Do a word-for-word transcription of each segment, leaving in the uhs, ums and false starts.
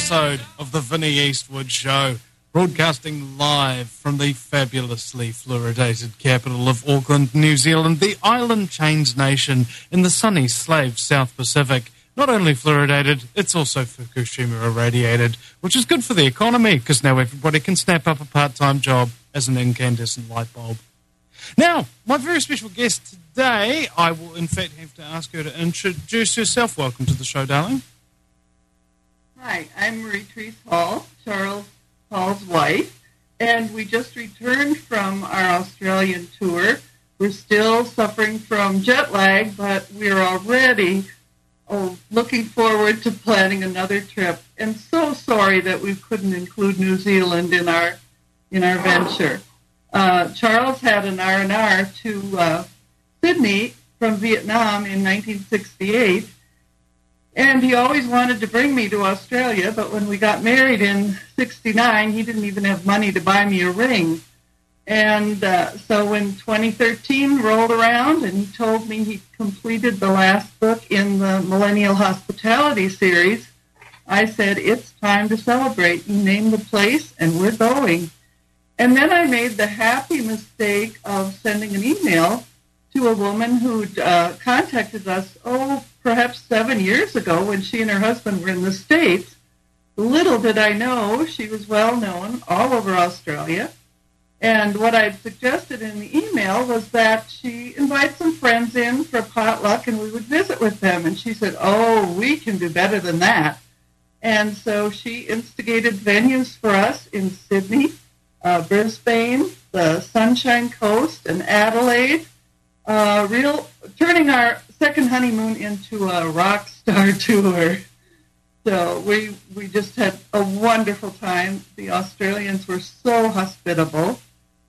episode of the Vinnie Eastwood Show, broadcasting live from the fabulously fluoridated capital of Auckland, New Zealand, the island chains nation in the sunny slave South Pacific. Not only fluoridated, it's also Fukushima irradiated, which is good for the economy because now everybody can snap up a part-time job as an incandescent light bulb. Now, my very special guest today, I will in fact have to ask her to introduce herself. Welcome to the show, darling. Hi, I'm Marie-Therese Hall, Charles Hall's wife, and we just returned from our Australian tour. We're still suffering from jet lag, but we're already oh, looking forward to planning another trip. And so sorry that we couldn't include New Zealand in our in our venture. Uh, Charles had an R and R to uh, Sydney from Vietnam in nineteen sixty-eight, and he always wanted to bring me to Australia, but when we got married in sixty-nine, he didn't even have money to buy me a ring. And uh, so when twenty thirteen rolled around and he told me he completed the last book in the Millennial Hospitality series, I said, it's time to celebrate. You name the place, and we're going. And then I made the happy mistake of sending an email to a woman who'd uh, contacted us, oh, perhaps seven years ago when she and her husband were in the States. Little did I know she was well known all over Australia. And what I'd suggested in the email was that she invite some friends in for potluck and we would visit with them. And she said, oh, we can do better than that. And so she instigated venues for us in Sydney, Uh, Brisbane, the Sunshine Coast, and Adelaide, uh, real turning our second honeymoon into a rock star tour. So we we just had a wonderful time. The Australians were so hospitable.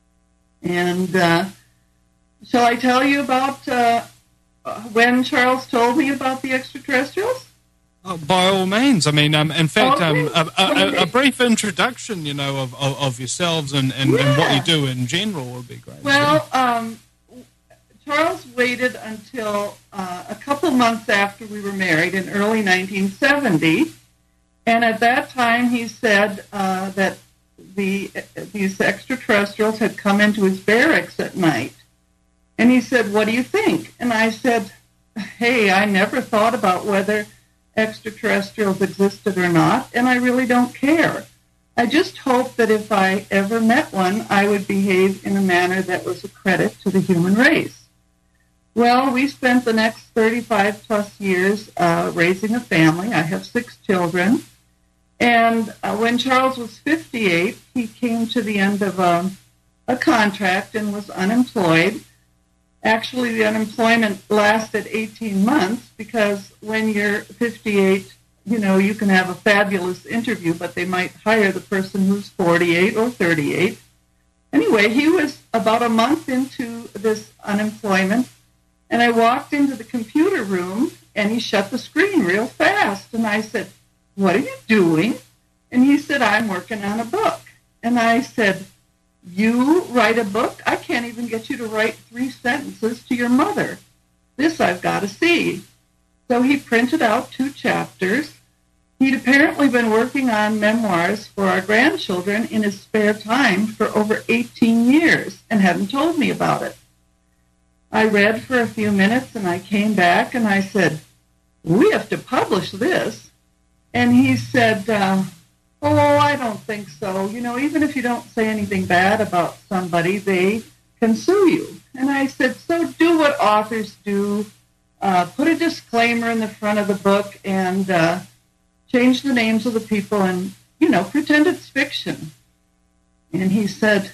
And uh, shall I tell you about uh, when Charles told me about the extraterrestrials? Oh, by all means. I mean, um, in fact, okay. um, a, a, a brief introduction, you know, of, of, of yourselves and, and, yeah. and what you do in general would be great. Well, um, Charles waited until uh, a couple months after we were married in early nineteen seventy, and at that time he said uh, that the these extraterrestrials had come into his barracks at night. And he said, what do you think? And I said, hey, I never thought about whether extraterrestrials existed or not, and I really don't care. I just hope that if I ever met one, I would behave in a manner that was a credit to the human race. Well, we spent the next thirty-five plus years uh, raising a family. I have six children. And uh, when Charles was fifty-eight, he came to the end of a, a contract and was unemployed. Actually, the unemployment lasted eighteen months because when you're fifty-eight, you know, you can have a fabulous interview, but they might hire the person who's forty-eight or thirty-eight. Anyway, he was about a month into this unemployment, and I walked into the computer room, and he shut the screen real fast. And I said, what are you doing? And he said, I'm working on a book. And I said, you write a book? I can't even get you to write three sentences to your mother. This I've got to see. So he printed out two chapters. He'd apparently been working on memoirs for our grandchildren in his spare time for over eighteen years and hadn't told me about it. I read for a few minutes and I came back and I said, we have to publish this. And he said, uh, oh, I don't think so. You know, even if you don't say anything bad about somebody, they can sue you. And I said, so do what authors do. Uh, put a disclaimer in the front of the book and uh, change the names of the people and, you know, pretend it's fiction. And he said,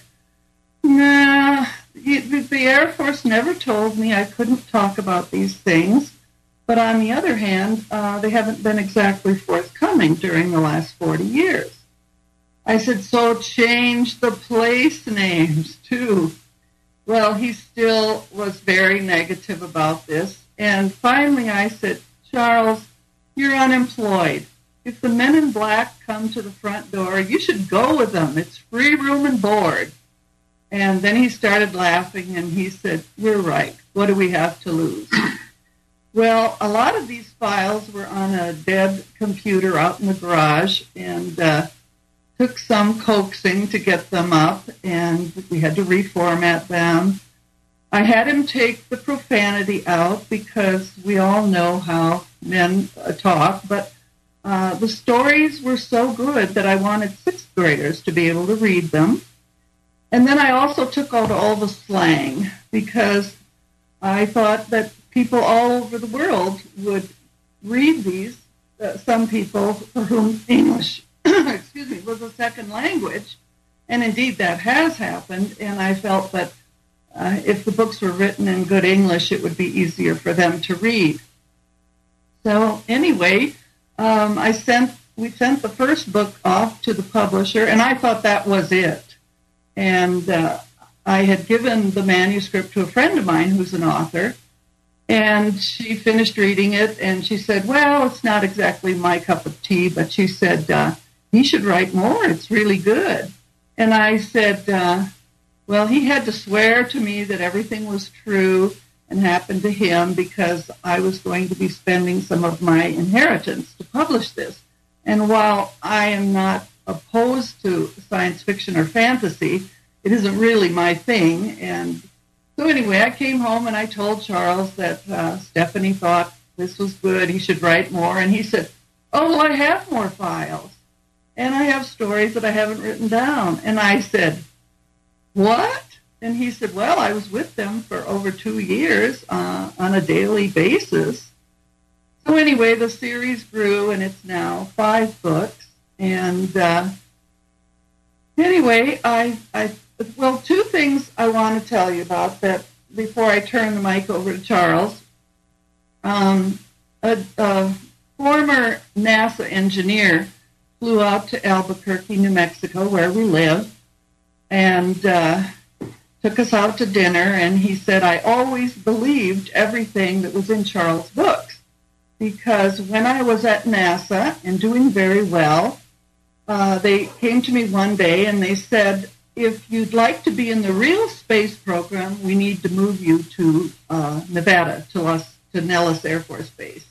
nah, the, the Air Force never told me I couldn't talk about these things. But on the other hand, uh, they haven't been exactly forthcoming during the last forty years. I said, so change the place names, too. Well, he still was very negative about this. And finally I said, Charles, you're unemployed. If the men in black come to the front door, you should go with them. It's free room and board. And then he started laughing, and he said, you're right. What do we have to lose? Well, a lot of these files were on a dead computer out in the garage, and uh, took some coaxing to get them up, and we had to reformat them. I had him take the profanity out because we all know how men uh, talk, but uh, the stories were so good that I wanted sixth graders to be able to read them. And then I also took out all the slang because I thought that people all over the world would read these, uh, some people for whom English excuse me, was a second language. And indeed that has happened, and I felt that uh, if the books were written in good English, it would be easier for them to read. So anyway, um, I sent we sent the first book off to the publisher, and I thought that was it. And uh, I had given the manuscript to a friend of mine who's an author, and she finished reading it, and she said, well, it's not exactly my cup of tea, but she said, uh, he should write more. It's really good. And I said, uh, well, he had to swear to me that everything was true and happened to him because I was going to be spending some of my inheritance to publish this. And while I am not opposed to science fiction or fantasy, it isn't really my thing. And so anyway, I came home and I told Charles that uh, Stephanie thought this was good, he should write more. And he said, oh, well, I have more files. And I have stories that I haven't written down. And I said, what? And he said, well, I was with them for over two years uh, on a daily basis. So anyway, the series grew, and it's now five books. And uh, anyway, I, I, well, two things I want to tell you about that before I turn the mic over to Charles. Um, a, a former NASA engineer flew out to Albuquerque, New Mexico, where we live, and uh, took us out to dinner, and he said, I always believed everything that was in Charles' books, because when I was at NASA and doing very well, uh, they came to me one day and they said, if you'd like to be in the real space program, we need to move you to uh, Nevada, to, Los, to Nellis Air Force Base.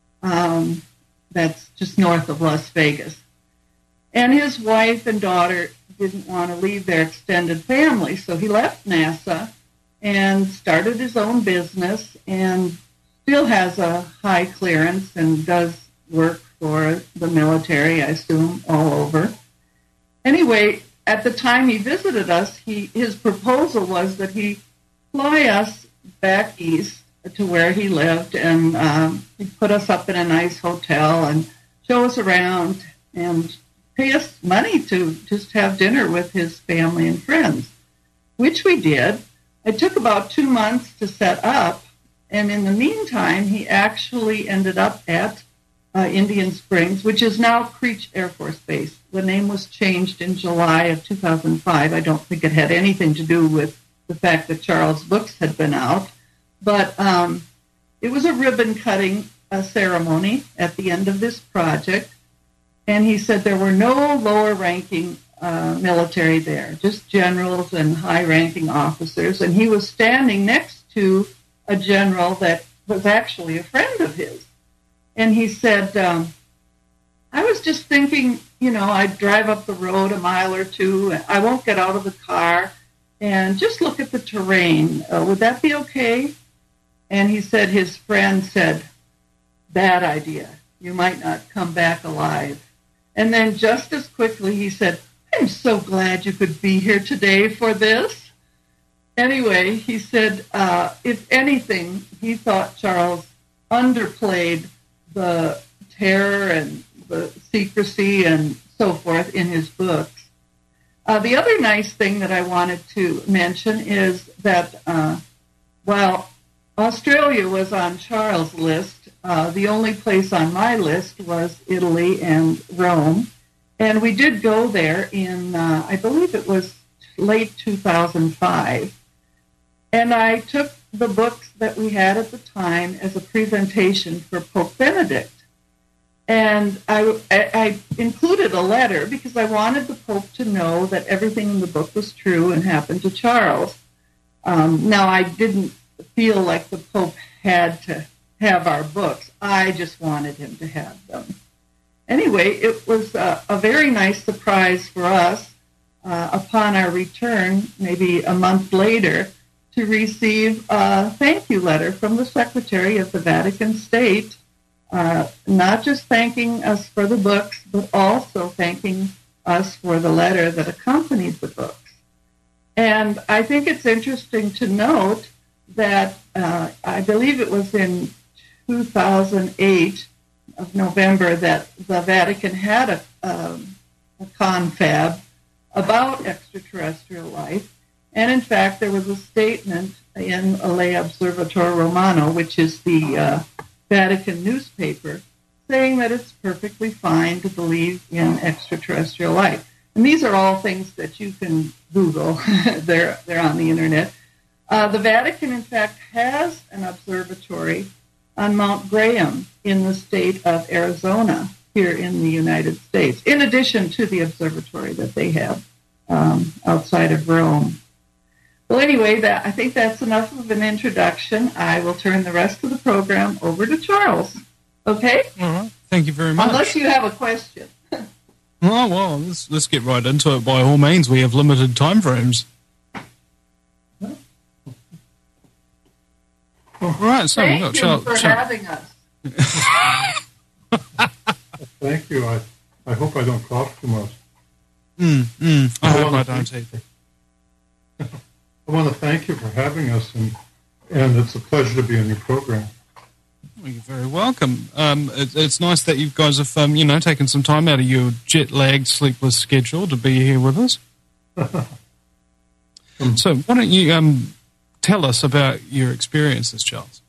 Um, that's just north of Las Vegas. And his wife and daughter didn't want to leave their extended family, so he left NASA and started his own business and still has a high clearance and does work for the military, I assume, all over. Anyway, at the time he visited us, he his proposal was that he fly us back east to where he lived, and um, he'd put us up in a nice hotel and show us around and pay us money to just have dinner with his family and friends, which we did. It took about two months to set up, and in the meantime, he actually ended up at uh, Indian Springs, which is now Creech Air Force Base. The name was changed in July of two thousand five. I don't think it had anything to do with the fact that Charles' books had been out, but um, it was a ribbon-cutting uh, ceremony at the end of this project. And he said there were no lower-ranking uh, military there, just generals and high-ranking officers. And he was standing next to a general that was actually a friend of his. And he said, um, I was just thinking, you know, I'd drive up the road a mile or two. I won't get out of the car and just look at the terrain. Uh, would that be okay? And he said his friend said, bad idea. You might not come back alive. And then just as quickly he said, I'm so glad you could be here today for this. Anyway, he said, uh, if anything, he thought Charles underplayed the terror and the secrecy and so forth in his books. Uh, the other nice thing that I wanted to mention is that uh, while Australia was on Charles' list, Uh, the only place on my list was Italy and Rome. And we did go there in, uh, I believe it was late two thousand five. And I took the books that we had at the time as a presentation for Pope Benedict. And I, I included a letter because I wanted the Pope to know that everything in the book was true and happened to Charles. Um, now, I didn't feel like the Pope had to have our books. I just wanted him to have them. Anyway, it was a, a very nice surprise for us uh, upon our return, maybe a month later, to receive a thank you letter from the Secretary of the Vatican State, uh, not just thanking us for the books, but also thanking us for the letter that accompanied the books. And I think it's interesting to note that uh, I believe it was in two thousand eight of November that the Vatican had a, um, a confab about extraterrestrial life. And in fact, there was a statement in Le Observatore Romano, which is the uh, Vatican newspaper, saying that it's perfectly fine to believe in extraterrestrial life. And these are all things that you can Google. they're, they're on the internet. Uh, the Vatican, in fact, has an observatory on Mount Graham in the state of Arizona here in the United States, in addition to the observatory that they have um, outside of Rome. Well, anyway, that I think that's enough of an introduction. I will turn the rest of the program over to Charles. Okay? All right. Thank you very much. Unless you have a question. Oh, well, let's, let's get right into it by all means. We have limited time frames. All right, so Thank we've got you Charles. for Charles. having us. Thank you. I, I hope I don't cough too much. Mm, mm, I hope I don't either. I want to thank you for having us, and, and it's a pleasure to be on your program. Well, you're very welcome. Um, it, it's nice that you guys have, um, you know, taken some time out of your jet-lagged, sleepless schedule to be here with us. um, so why don't you um, tell us about your experiences, Charles?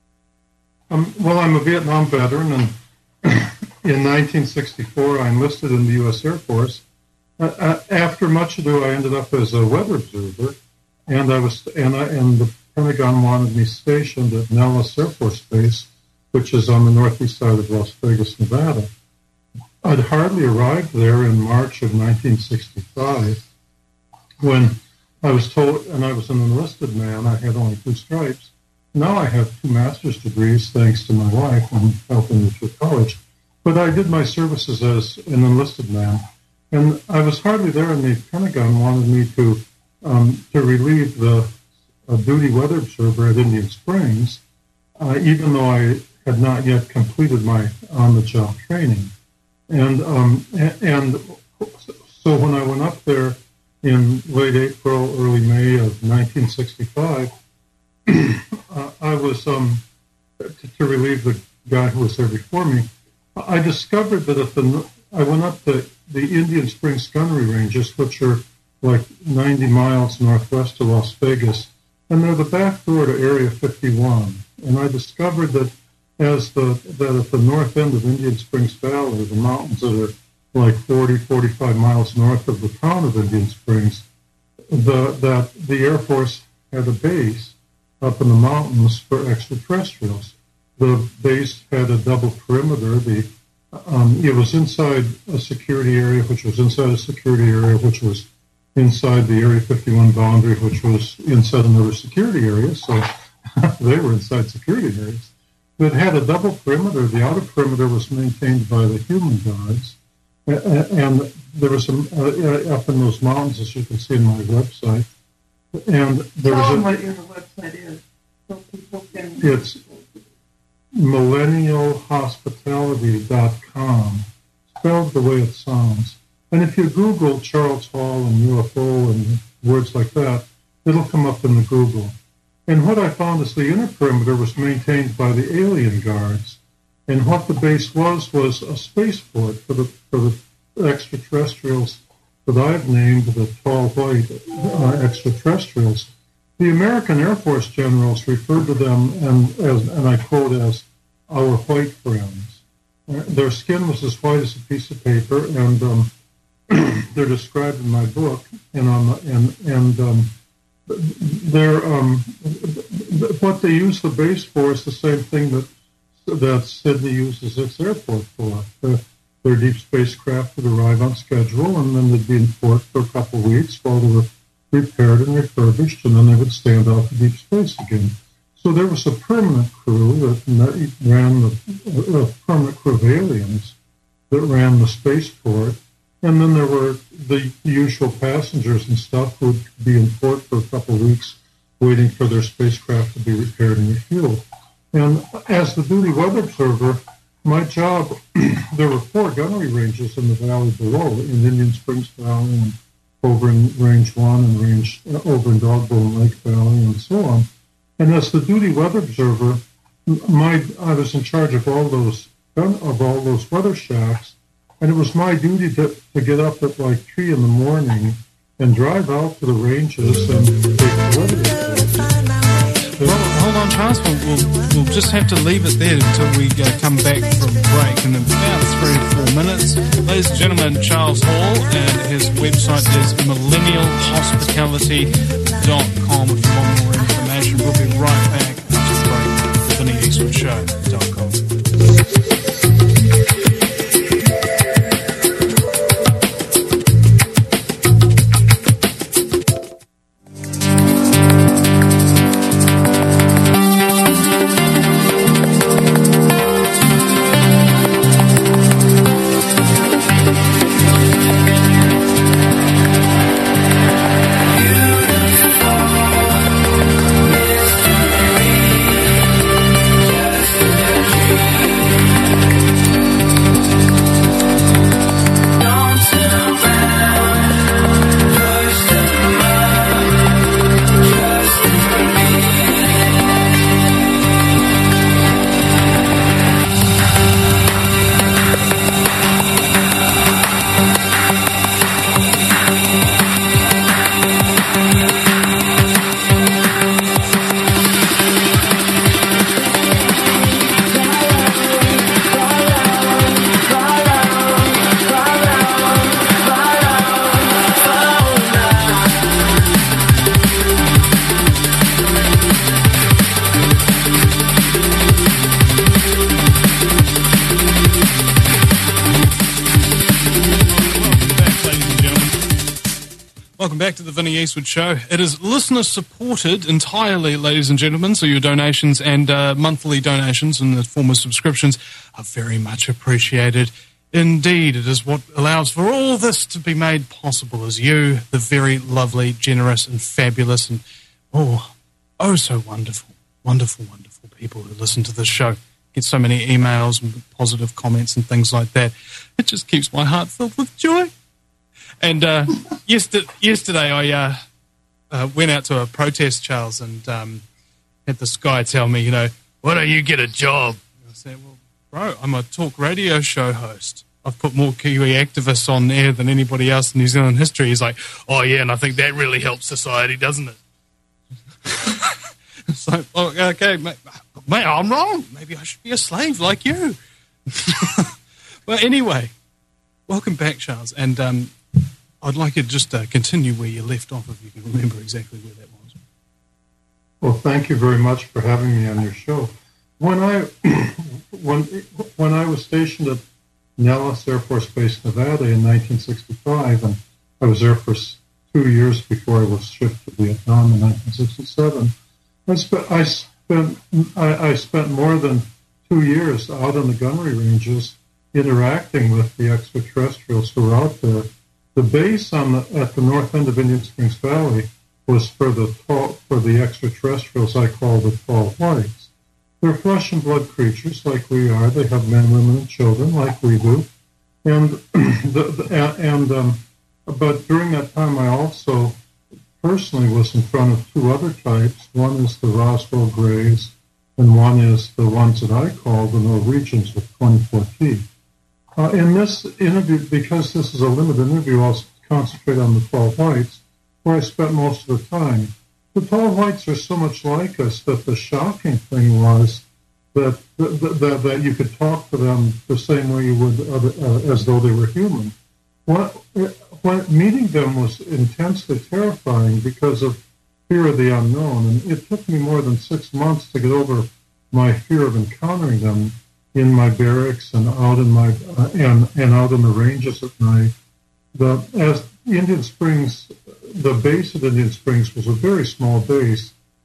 Um, well, I'm a Vietnam veteran, and in nineteen sixty-four, I enlisted in the U S Air Force. Uh, uh, after much ado, I ended up as a weather observer, and I was, and, I, and the Pentagon wanted me stationed at Nellis Air Force Base, which is on the northeast side of Las Vegas, Nevada. I'd hardly arrived there in March of nineteen sixty-five when I was told, and I was an enlisted man, I had only two stripes. Now I have two master's degrees, thanks to my wife, and helping me through college. But I did my services as an enlisted man, and I was hardly there, and the Pentagon wanted me to um, to relieve the uh, duty weather observer at Indian Springs, uh, even though I had not yet completed my on-the-job training. And um, and so when I went up there in late April, early May of nineteen sixty-five, uh, I was um, to, to relieve the guy who was there before me. I discovered that if the I went up the the Indian Springs Gunnery Ranges, which are like ninety miles northwest of Las Vegas, and they're the back door to Area fifty-one. And I discovered that as the that at the north end of Indian Springs Valley, the mountains that are like forty, forty-five miles north of the town of Indian Springs, the that the Air Force had a base up in the mountains for extraterrestrials. The base had a double perimeter. The um, it was inside a security area, which was inside a security area, which was inside the Area fifty-one boundary, which was inside another security area. So they were inside security areas. It had a double perimeter. The outer perimeter was maintained by the human guards, and there was some uh, up in those mountains, as you can see in my website. And there Tell was them a, what your website is, so people can. it's millennial hospitality dot com, spelled the way it sounds. And if you Google Charles Hall and U F O and words like that, it'll come up in the Google. And what I found is the inner perimeter was maintained by the alien guards. And what the base was, was a spaceport for the, for the extraterrestrials that I've named the tall white uh, extraterrestrials. The American Air Force generals referred to them, and, as, and I quote, as our white friends. Uh, their skin was as white as a piece of paper, and um, they're described in my book. And on the, and and um, they're um, what they use the base for is the same thing that that Sydney uses its airport for. The, their deep spacecraft would arrive on schedule, and then they'd be in port for a couple of weeks while they were repaired and refurbished, and then they would stand out to deep space again. So there was a permanent crew that ran the a permanent crew of aliens that ran the spaceport, and then there were the usual passengers and stuff who would be in port for a couple of weeks waiting for their spacecraft to be repaired and refueled. And as the duty weather observer, my job, there were four gunnery ranges in the valley below, in Indian Springs Valley and over in Range one and range uh, over in Dogbone Lake Valley and so on. And as the duty weather observer, my I was in charge of all those of all those weather shacks, and it was my duty to, to get up at like three in the morning and drive out to the ranges and take the weather reports. Well, hold on, Charles. We'll, we'll, we'll just have to leave it there until we uh, come back from break in about three or four minutes. Ladies and gentlemen, Charles Hall, and his website is millennial hospitality dot com if you want more information. We'll be right back after the break. The Vinnie Eastwood Show dot com. Back to the Vinnie Eastwood Show. It is listener supported entirely, ladies and gentlemen, so your donations and uh, monthly donations in the form of subscriptions are very much appreciated. Indeed, it is what allows for all this to be made possible, as you, the very lovely, generous and fabulous and oh, oh so wonderful, wonderful, wonderful people who listen to this show, get so many emails and positive comments and things like that. It just keeps my heart filled with joy. And uh, yesterday, yesterday I uh, uh, went out to a protest, Charles, and um, had this guy tell me, you know, why don't you get a job? And I said, well, bro, I'm a talk radio show host. I've put more Kiwi activists on air than anybody else in New Zealand history. He's like, oh, yeah, and I think that really helps society, doesn't it? It's like, oh, okay, mate, mate, I'm wrong. Maybe I should be a slave like you. Well, anyway, welcome back, Charles. And um, I'd like you to just uh, continue where you left off, if you can remember exactly where that was. Well, thank you very much for having me on your show. When I when when I was stationed at Nellis Air Force Base, Nevada in nineteen sixty-five, and I was there for two years before I was shipped to Vietnam in nineteen sixty-seven, I spent I spent I, I spent more than two years out on the gunnery ranges interacting with the extraterrestrials who were out there. The base on the, at the north end of Indian Springs Valley was for the tall, for the extraterrestrials I call the tall whites. They're flesh and blood creatures like we are. They have men, women, and children like we do. And the, the, and um, but during that time, I also personally was in front of two other types. One is the Roswell Greys, and one is the ones that I call the Norwegians with twenty-four teeth. Uh, in this interview, because this is a limited interview, I'll concentrate on the tall whites, where I spent most of the time. The tall whites are so much like us that the shocking thing was that that, that, that you could talk to them the same way you would other, uh, as though they were human. What, what, meeting them was intensely terrifying because of fear of the unknown, and it took me more than six months to get over my fear of encountering them in my barracks and out in my uh, and and out in the ranges at night. The as Indian Springs, the base of Indian Springs was a very small base,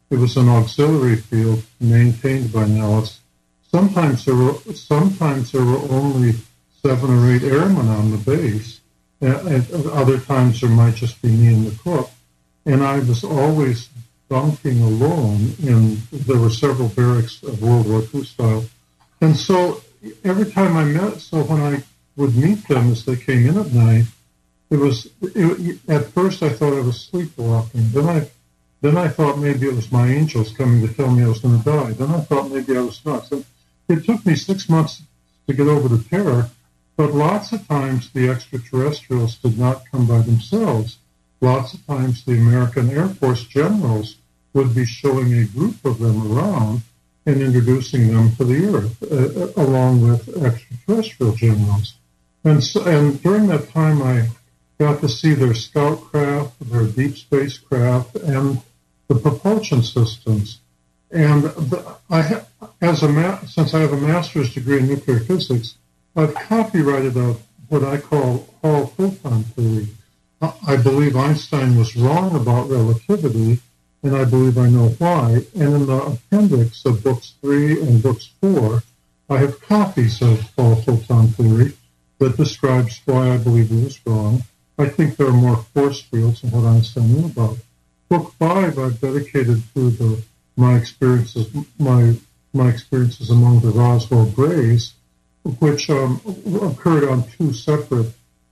It was an auxiliary field maintained by Nellis. Sometimes there were sometimes there were only seven or eight airmen on the base. At other times there might just be me and the cook. And I was always bunking alone. And there were several barracks of World War Two style. And so every time I met, so when I would meet them as they came in at night, it was it, at first I thought I was sleepwalking. Then I then I thought maybe it was my angels coming to tell me I was going to die. Then I thought maybe I was nuts. And it took me six months to get over the terror, but lots of times the extraterrestrials did not come by themselves. Lots of times the American Air Force generals would be showing a group of them around and introducing them to the Earth, uh, along with extraterrestrial generals. And, so, and during that time, I got to see their scout craft, their deep space craft, and the propulsion systems. And the, I ha- as a ma- since I have a master's degree in nuclear physics, I've copyrighted a, what I call Hall photon theory. I believe Einstein was wrong about relativity, and I believe I know why. And in the appendix of books three and books four, I have copies of Hall photon theory that describes why I believe he was wrong. I think there are more force fields than what Einstein knew about. Book five I've dedicated to the my experiences my my experiences among the Roswell Greys, which um, occurred on two separate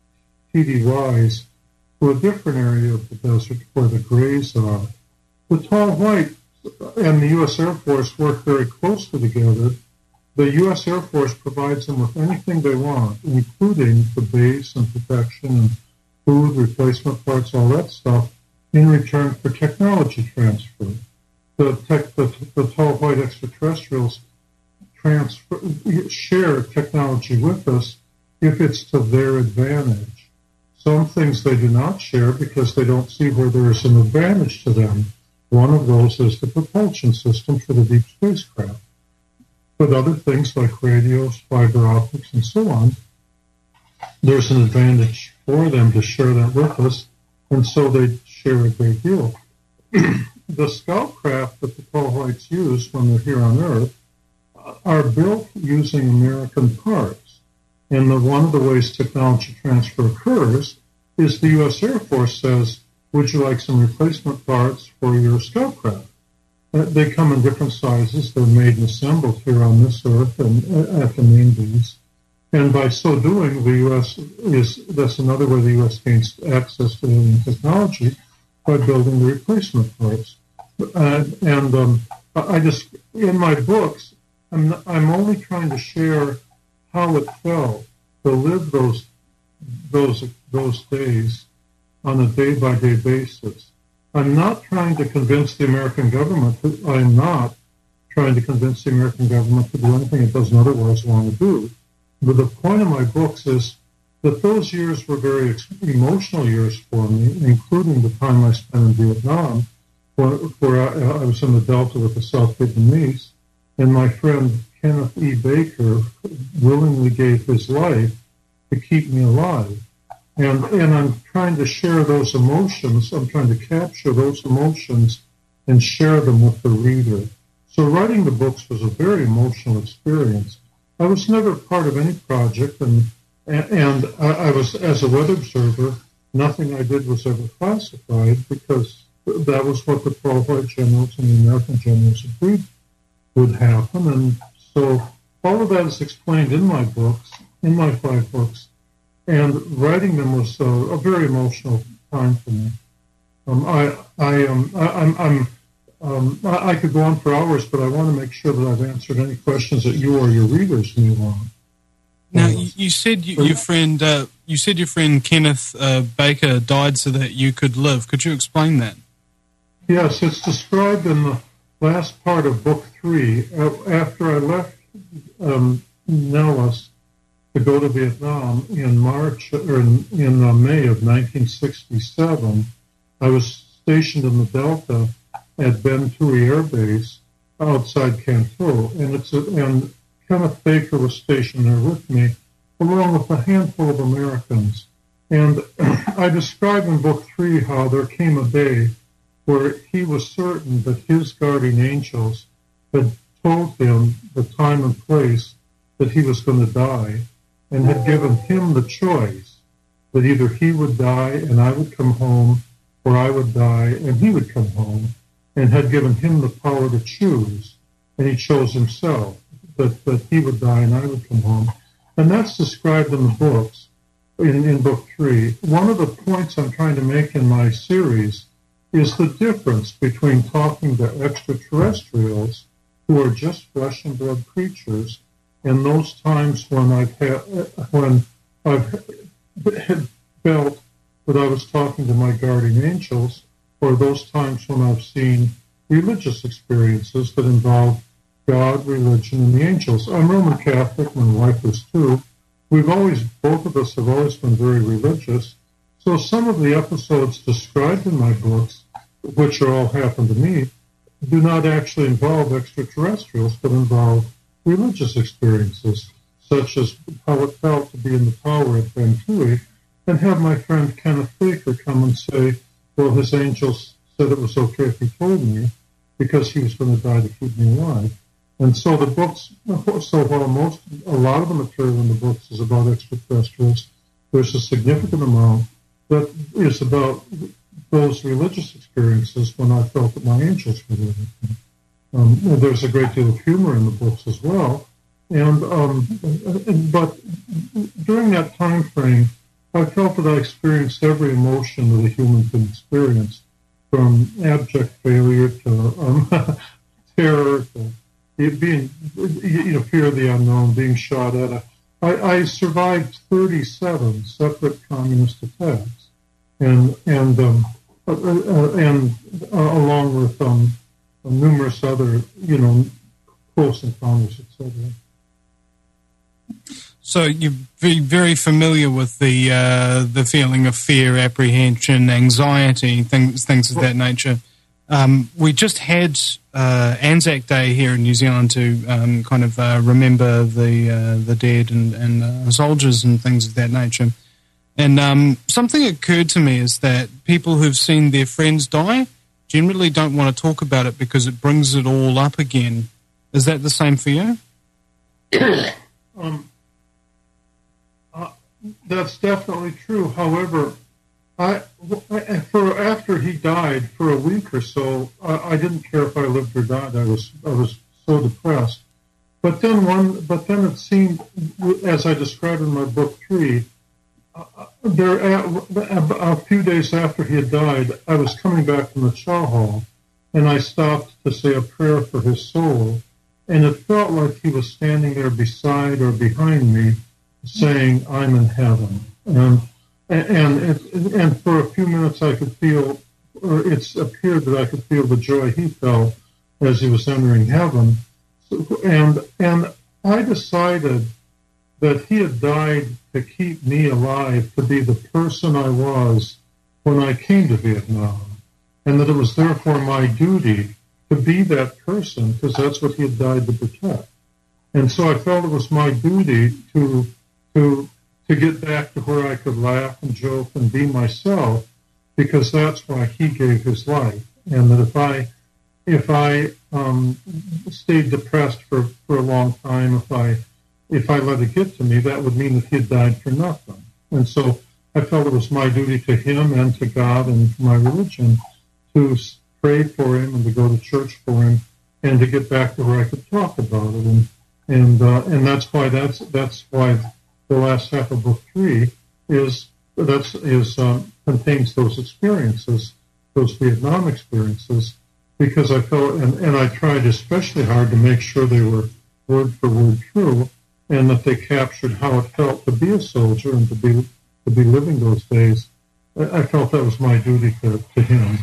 T D Ys to a different area of the desert where the Greys are. The Tall White and the U S Air Force work very closely together. The U S Air Force provides them with anything they want, including the base and protection and food, replacement parts, all that stuff, in return for technology transfer. The, tech, the, the Tall White extraterrestrials transfer, share technology with us if it's to their advantage. Some things they do not share because they don't see where there is an advantage to them. One of those is the propulsion system for the deep spacecraft. But other things like radios, fiber optics, and so on, there's an advantage for them to share that with us, and so they share a great deal. The scout craft that the Tall Whites use when they're here on Earth are built using American parts. And the, one of the ways technology transfer occurs is the U S Air Force says, would you like some replacement parts for your scout craft? Uh, they come in different sizes. They're made and assembled here on this Earth and uh, at the main base. And by so doing, the U S is, that's another way the U S gains access to alien technology, by building the replacement parts. Uh, and um, I just, in my books, I'm, I'm only trying to share how it felt to live those those those days on a day-by-day basis. I'm not trying to convince the American government. To, I'm not trying to convince the American government to do anything it doesn't otherwise want to do. But the point of my books is that those years were very emotional years for me, including the time I spent in Vietnam, where, where I, I was in the Delta with the South Vietnamese, and my friend Kenneth E. Baker willingly gave his life to keep me alive. And, and I'm trying to share those emotions. I'm trying to capture those emotions and share them with the reader. So writing the books was a very emotional experience. I was never part of any project, and And I was, as a weather observer, nothing I did was ever classified because that was what the Tall White generals and the American generals agreed would happen. And so all of that is explained in my books, in my five books, and writing them was a, a very emotional time for me. Um, I, I, um, I, I'm, I'm, um, I, I could go on for hours, but I want to make sure that I've answered any questions that you or your readers may want. Now, you said you, your friend, uh, you said your friend Kenneth uh, Baker died so that you could live. Could you explain that? Yes, it's described in the last part of Book Three. Uh, after I left um, Nellis to go to Vietnam in March or in, in uh, May of nineteen sixty-seven, I was stationed in the Delta at Ben Tui Air Base outside Canton, and it's a, and Kenneth Baker was stationed there with me, along with a handful of Americans. And I describe in Book Three how there came a day where he was certain that his guardian angels had told him the time and place that he was going to die, and had given him the choice that either he would die and I would come home, or I would die and he would come home, and had given him the power to choose. And he chose himself, that, that he would die and I would come home. And that's described in the books, in, in book three. One of the points I'm trying to make in my series is the difference between talking to extraterrestrials who are just flesh and blood creatures, and those times when I've had, when I've had felt that I was talking to my guardian angels, or those times when I've seen religious experiences that involve God, religion, and the angels. I'm Roman Catholic, my wife is too. We've always, both of us have always been very religious. So some of the episodes described in my books, which are all happened to me, do not actually involve extraterrestrials, but involve religious experiences, such as how it felt to be in the tower at Ben Tui, and have my friend Kenneth Baker come and say, well, his angels said it was okay if he told me, because he was going to die to keep me alive. And so the books, so while most, a lot of the material in the books is about extraterrestrials, there's a significant amount that is about those religious experiences when I felt that my angels were there with me. Um, there's a great deal of humor in the books as well. And um, but during that time frame, I felt that I experienced every emotion that a human can experience, from abject failure to um, terror, to being, you know, fear of the unknown, being shot at. I, I survived thirty-seven separate communist attacks, and and um, uh, uh, and uh, along with um, numerous other, you know, close encounters, et cetera. So you're very, very familiar with the uh, the feeling of fear, apprehension, anxiety, things things of that nature. Um, we just had uh, Anzac Day here in New Zealand to um, kind of uh, remember the uh, the dead and, and uh, soldiers and things of that nature. And um, something occurred to me is that people who've seen their friends die generally don't want to talk about it because it brings it all up again. Is that the same for you? um, uh, that's definitely true. However, I, for after he died, for a week or so, I, I didn't care if I lived or died. I was I was so depressed. But then one, but then it seemed, as I described in my book three, uh, there a, a few days after he had died, I was coming back from the chow hall, and I stopped to say a prayer for his soul, and it felt like he was standing there beside or behind me, saying, "I'm in heaven." And And it, and for a few minutes I could feel, or it's appeared that I could feel the joy he felt as he was entering heaven. And and I decided that he had died to keep me alive, to be the person I was when I came to Vietnam, and that it was therefore my duty to be that person, because that's what he had died to protect. And so I felt it was my duty to to to get back to where I could laugh and joke and be myself, because that's why he gave his life. And that if I if I um, stayed depressed for, for a long time, if I if I let it get to me, that would mean that he had died for nothing. And so I felt it was my duty to him and to God and to my religion to pray for him and to go to church for him and to get back to where I could talk about it. And and uh, and that's why that's that's why the last half of book three is that's is um, contains those experiences, those Vietnam experiences, because I felt and, and I tried especially hard to make sure they were word for word true, and that they captured how it felt to be a soldier and to be to be living those days. I, I felt that was my duty to, to him.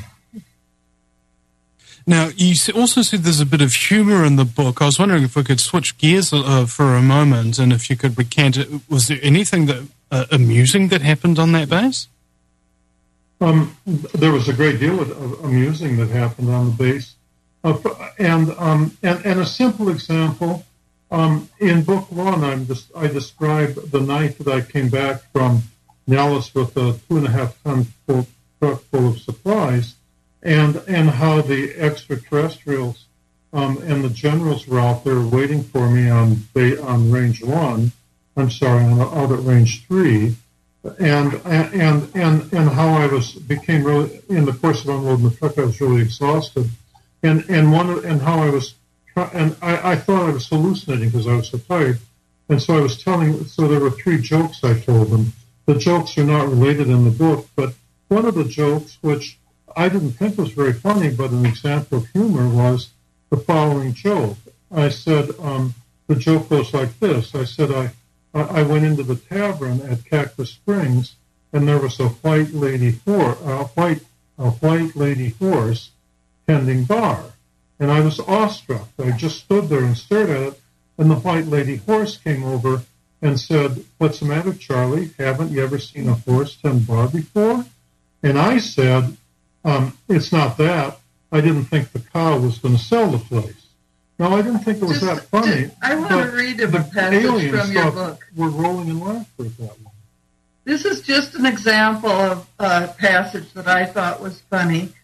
Now, you also said there's a bit of humor in the book. I was wondering if we could switch gears uh, for a moment, and if you could recant it. Was there anything that uh, amusing that happened on that base? Um, there was a great deal of, of amusing that happened on the base. Uh, and, um, and and a simple example, um, in book one, I'm just, I described the night that I came back from Nellis with a two and a half ton full, truck full of supplies. and and how the extraterrestrials um, and the generals were out there waiting for me on on range one. I'm sorry, on out at range three, and and and and how I was became really in the course of unloading the truck. I was really exhausted, and and one and how I was and I, I thought I was hallucinating because I was so tired, and so I was telling. So there were three jokes I told them. The jokes are not related in the book, but one of the jokes, which I didn't think was very funny, but an example of humor, was the following joke. I said, um, the joke goes like this. I said, I, I went into the tavern at Cactus Springs, and there was a white lady horse, a white, a white lady horse tending bar. And I was awestruck. I just stood there and stared at it, and the white lady horse came over and said, "What's the matter, Charlie? Haven't you ever seen a horse tend bar before?" And I said, um, it's not that. I didn't think the cow was going to sell the place. No, I didn't think it was just, that funny. Just, I want to read a passage from your book. We're rolling in laughter at that one. This is just an example of a passage that I thought was funny.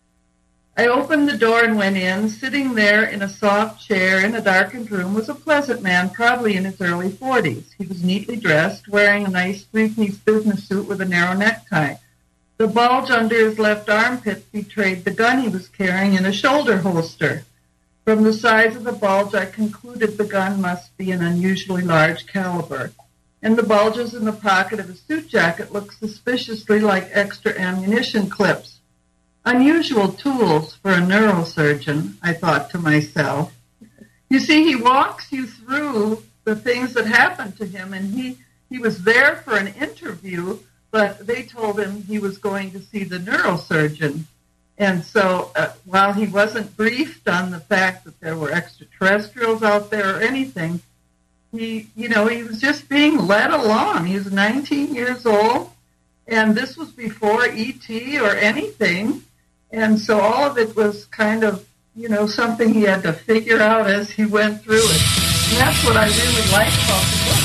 I opened the door and went in. Sitting there in a soft chair in a darkened room was a pleasant man, probably in his early forties. He was neatly dressed, wearing a nice three-piece business suit with a narrow necktie. The bulge under his left armpit betrayed the gun he was carrying in a shoulder holster. From the size of the bulge, I concluded the gun must be an unusually large caliber. And the bulges in the pocket of his suit jacket looked suspiciously like extra ammunition clips. Unusual tools for a neurosurgeon, I thought to myself. You see, he walks you through the things that happened to him, and he, he was there for an interview, but they told him he was going to see the neurosurgeon. And so uh, while he wasn't briefed on the fact that there were extraterrestrials out there or anything, he, you know, he was just being led along. He was nineteen years old, and this was before E T or anything. And so all of it was kind of, you know, something he had to figure out as he went through it. And that's what I really like about the book.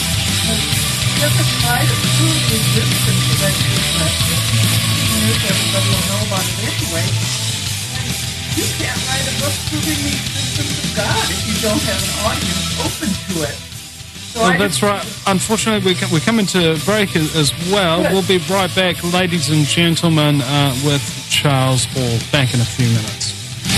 He doesn't try to prove the existence of extraterrestrials. Everybody will know about it anyway. And you can't write a book proving the existence of God if you don't have an audience open to it. So well, that's right. Unfortunately, we come, we come into break as, as well. Good. We'll be right back, ladies and gentlemen, uh, with Charles Hall. Back in a few minutes.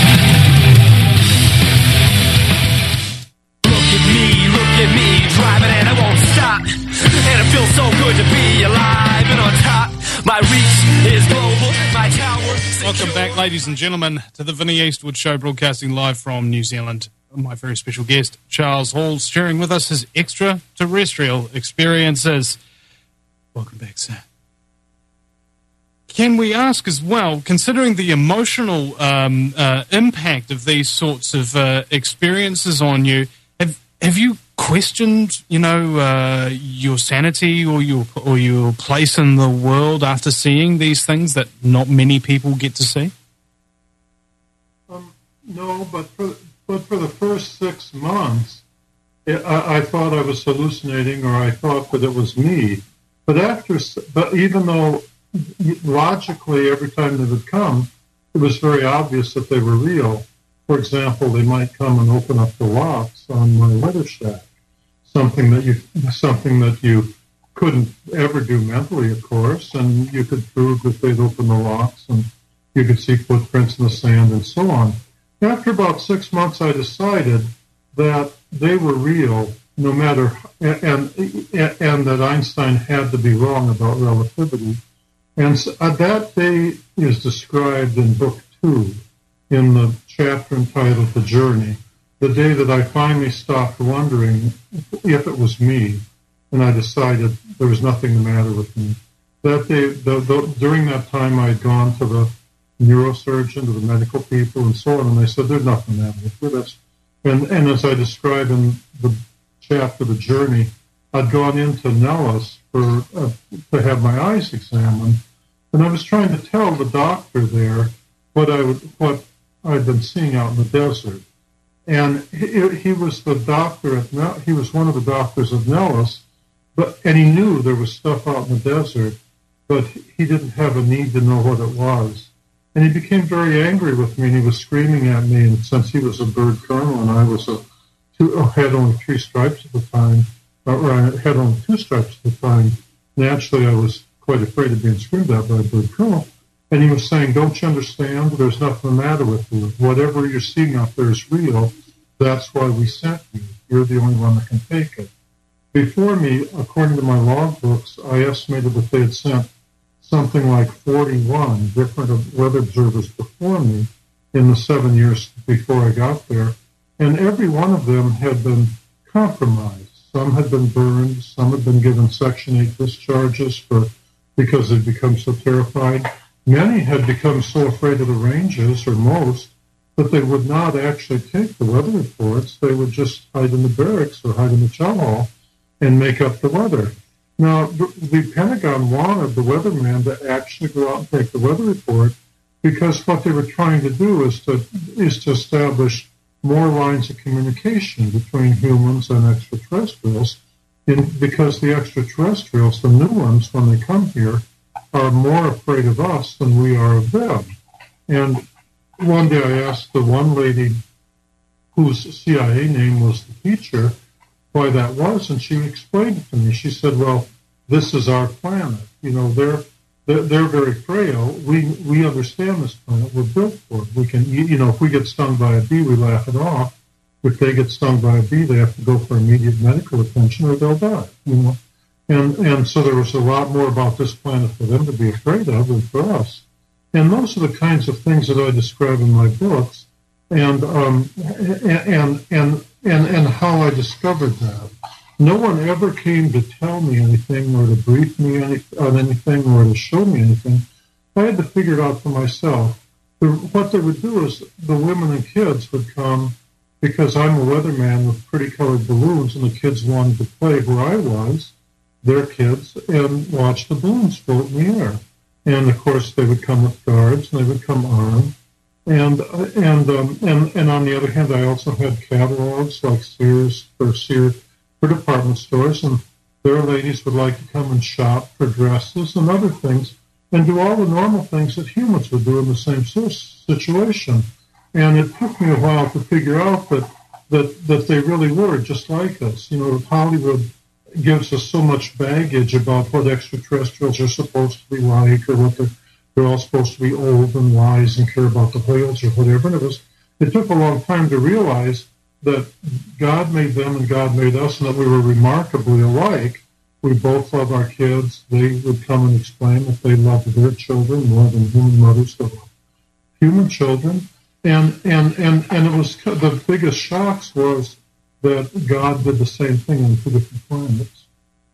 Look at me, look at me, driving and I won't stop. And it feels so good to be alive and on top. My reach is global, my tower... Welcome back, ladies and gentlemen, to the Vinnie Eastwood Show, broadcasting live from New Zealand. My very special guest, Charles Hall, sharing with us his extraterrestrial experiences. Welcome back, sir. Can we ask as well, considering the emotional um, uh, impact of these sorts of uh, experiences on you, have have you questioned, you know, uh, your sanity or your or your place in the world after seeing these things that not many people get to see? Um, no, but for, but for the first six months, it, I, I thought I was hallucinating, or I thought that it was me. But after, but even though logically every time they would come, it was very obvious that they were real. For example, they might come and open up the locks on my weather shack. Something that you something that you couldn't ever do mentally, of course, and you could prove that they'd open the locks, and you could see footprints in the sand and so on. After about six months, I decided that they were real, no matter, and and, and that Einstein had to be wrong about relativity. And so, uh, that day is described in book two, in the chapter entitled "The Journey." The day that I finally stopped wondering if it was me, and I decided there was nothing the matter with me. That day, the, the, during that time, I had gone to the neurosurgeon, to the medical people, and so on, and they said, there's nothing the matter with you. That's, and, and as I describe in the chapter, The Journey, I'd gone into Nellis for uh, to have my eyes examined, and I was trying to tell the doctor there what I would, what I'd been seeing out in the desert. And he, he was the doctor at Nel- he was one of the doctors of Nellis, but and he knew there was stuff out in the desert, but he didn't have a need to know what it was. And he became very angry with me, and he was screaming at me. And since he was a bird colonel and I was a two, oh, had only three stripes at the time, or I had only two stripes at the time, naturally I was quite afraid of being screamed at by a bird colonel. And he was saying, don't you understand? There's nothing the matter with you. Whatever you're seeing out there is real. That's why we sent you. You're the only one that can take it. Before me, according to my log books, I estimated that they had sent something like forty-one different weather observers before me in the seven years before I got there. And every one of them had been compromised. Some had been burned. Some had been given Section eight discharges for because they'd become so terrified. Many had become so afraid of the ranges, or most, that they would not actually take the weather reports. They would just hide in the barracks or hide in the chow hall and make up the weather. Now, the, the Pentagon wanted the weatherman to actually go out and take the weather report because what they were trying to do is to is to establish more lines of communication between humans and extraterrestrials, in, because the extraterrestrials, the new ones, when they come here, are more afraid of us than we are of them. And one day I asked the one lady whose C I A name was the teacher why that was, and she explained it to me. She said, well, this is our planet. You know, they're they're, they're very frail. We we understand this planet. We're built for it. We can, you know, if we get stung by a bee, we laugh it off. If they get stung by a bee, they have to go for immediate medical attention or they'll die, you know. And and so there was a lot more about this planet for them to be afraid of than for us. And those are the kinds of things that I describe in my books, and um, and and and and how I discovered that. No one ever came to tell me anything, or to brief me any, on anything, or to show me anything. I had to figure it out for myself. The, what they would do is the women and kids would come, because I'm a weatherman with pretty colored balloons, and the kids wanted to play where I was, their kids, and watch the balloons float in the air. And of course, they would come with guards, and they would come armed. And and um, and and on the other hand, I also had catalogs like Sears for Sears for department stores, and their ladies would like to come and shop for dresses and other things, and do all the normal things that humans would do in the same situation. And it took me a while to figure out that that that they really were just like us. You know, Hollywood gives us so much baggage about what extraterrestrials are supposed to be like, or what they're, they're all supposed to be old and wise and care about the whales or whatever. And it was, it took a long time to realize that God made them and God made us, and that we were remarkably alike. We both love our kids. They would come and explain that they loved their children more than human mothers love human children. And, and, and, and it was, the biggest shocks was that God did the same thing on two different planets.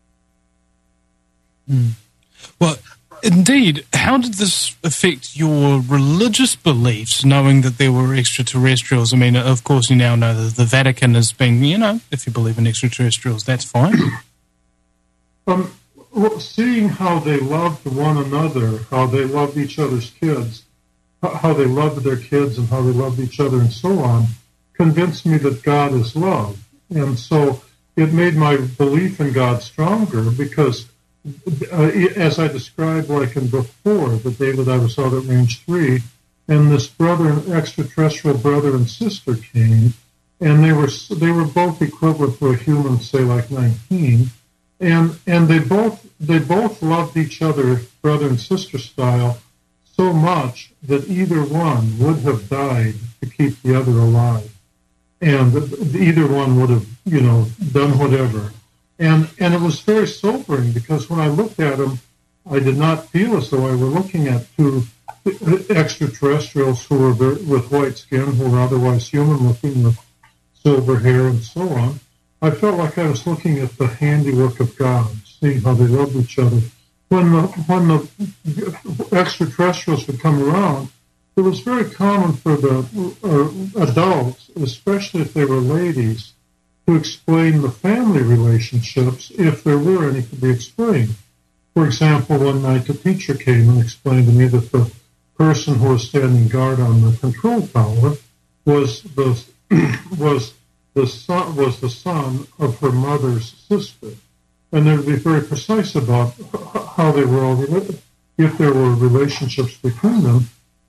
Mm. Well, indeed, how did this affect your religious beliefs, knowing that there were extraterrestrials? I mean, of course, you now know that the Vatican has been, you know, if you believe in extraterrestrials, that's fine. um, well, seeing how they loved one another, how they loved each other's kids, how they loved their kids and how they loved each other and so on, convinced me that God is love. And so it made my belief in God stronger, because uh, as I described like in before, the day that I was out at Range three, and this brother, extraterrestrial brother and sister came, and they were they were both equivalent to a human, say like nineteen, and and they both they both loved each other, brother and sister style, so much that either one would have died to keep the other alive. And either one would have, you know, done whatever. And and it was very sobering, because when I looked at them, I did not feel as though I were looking at two extraterrestrials who were very, with white skin, who were otherwise human-looking, with silver hair and so on. I felt like I was looking at the handiwork of God, seeing how they loved each other. When the, when the extraterrestrials would come around, it was very common for the uh, adults, especially if they were ladies, to explain the family relationships, if there were any to be explained. For example, one night a teacher came and explained to me that the person who was standing guard on the control tower was the was the son was the son of her mother's sister, and they would be very precise about how they were all related, if there were relationships between them.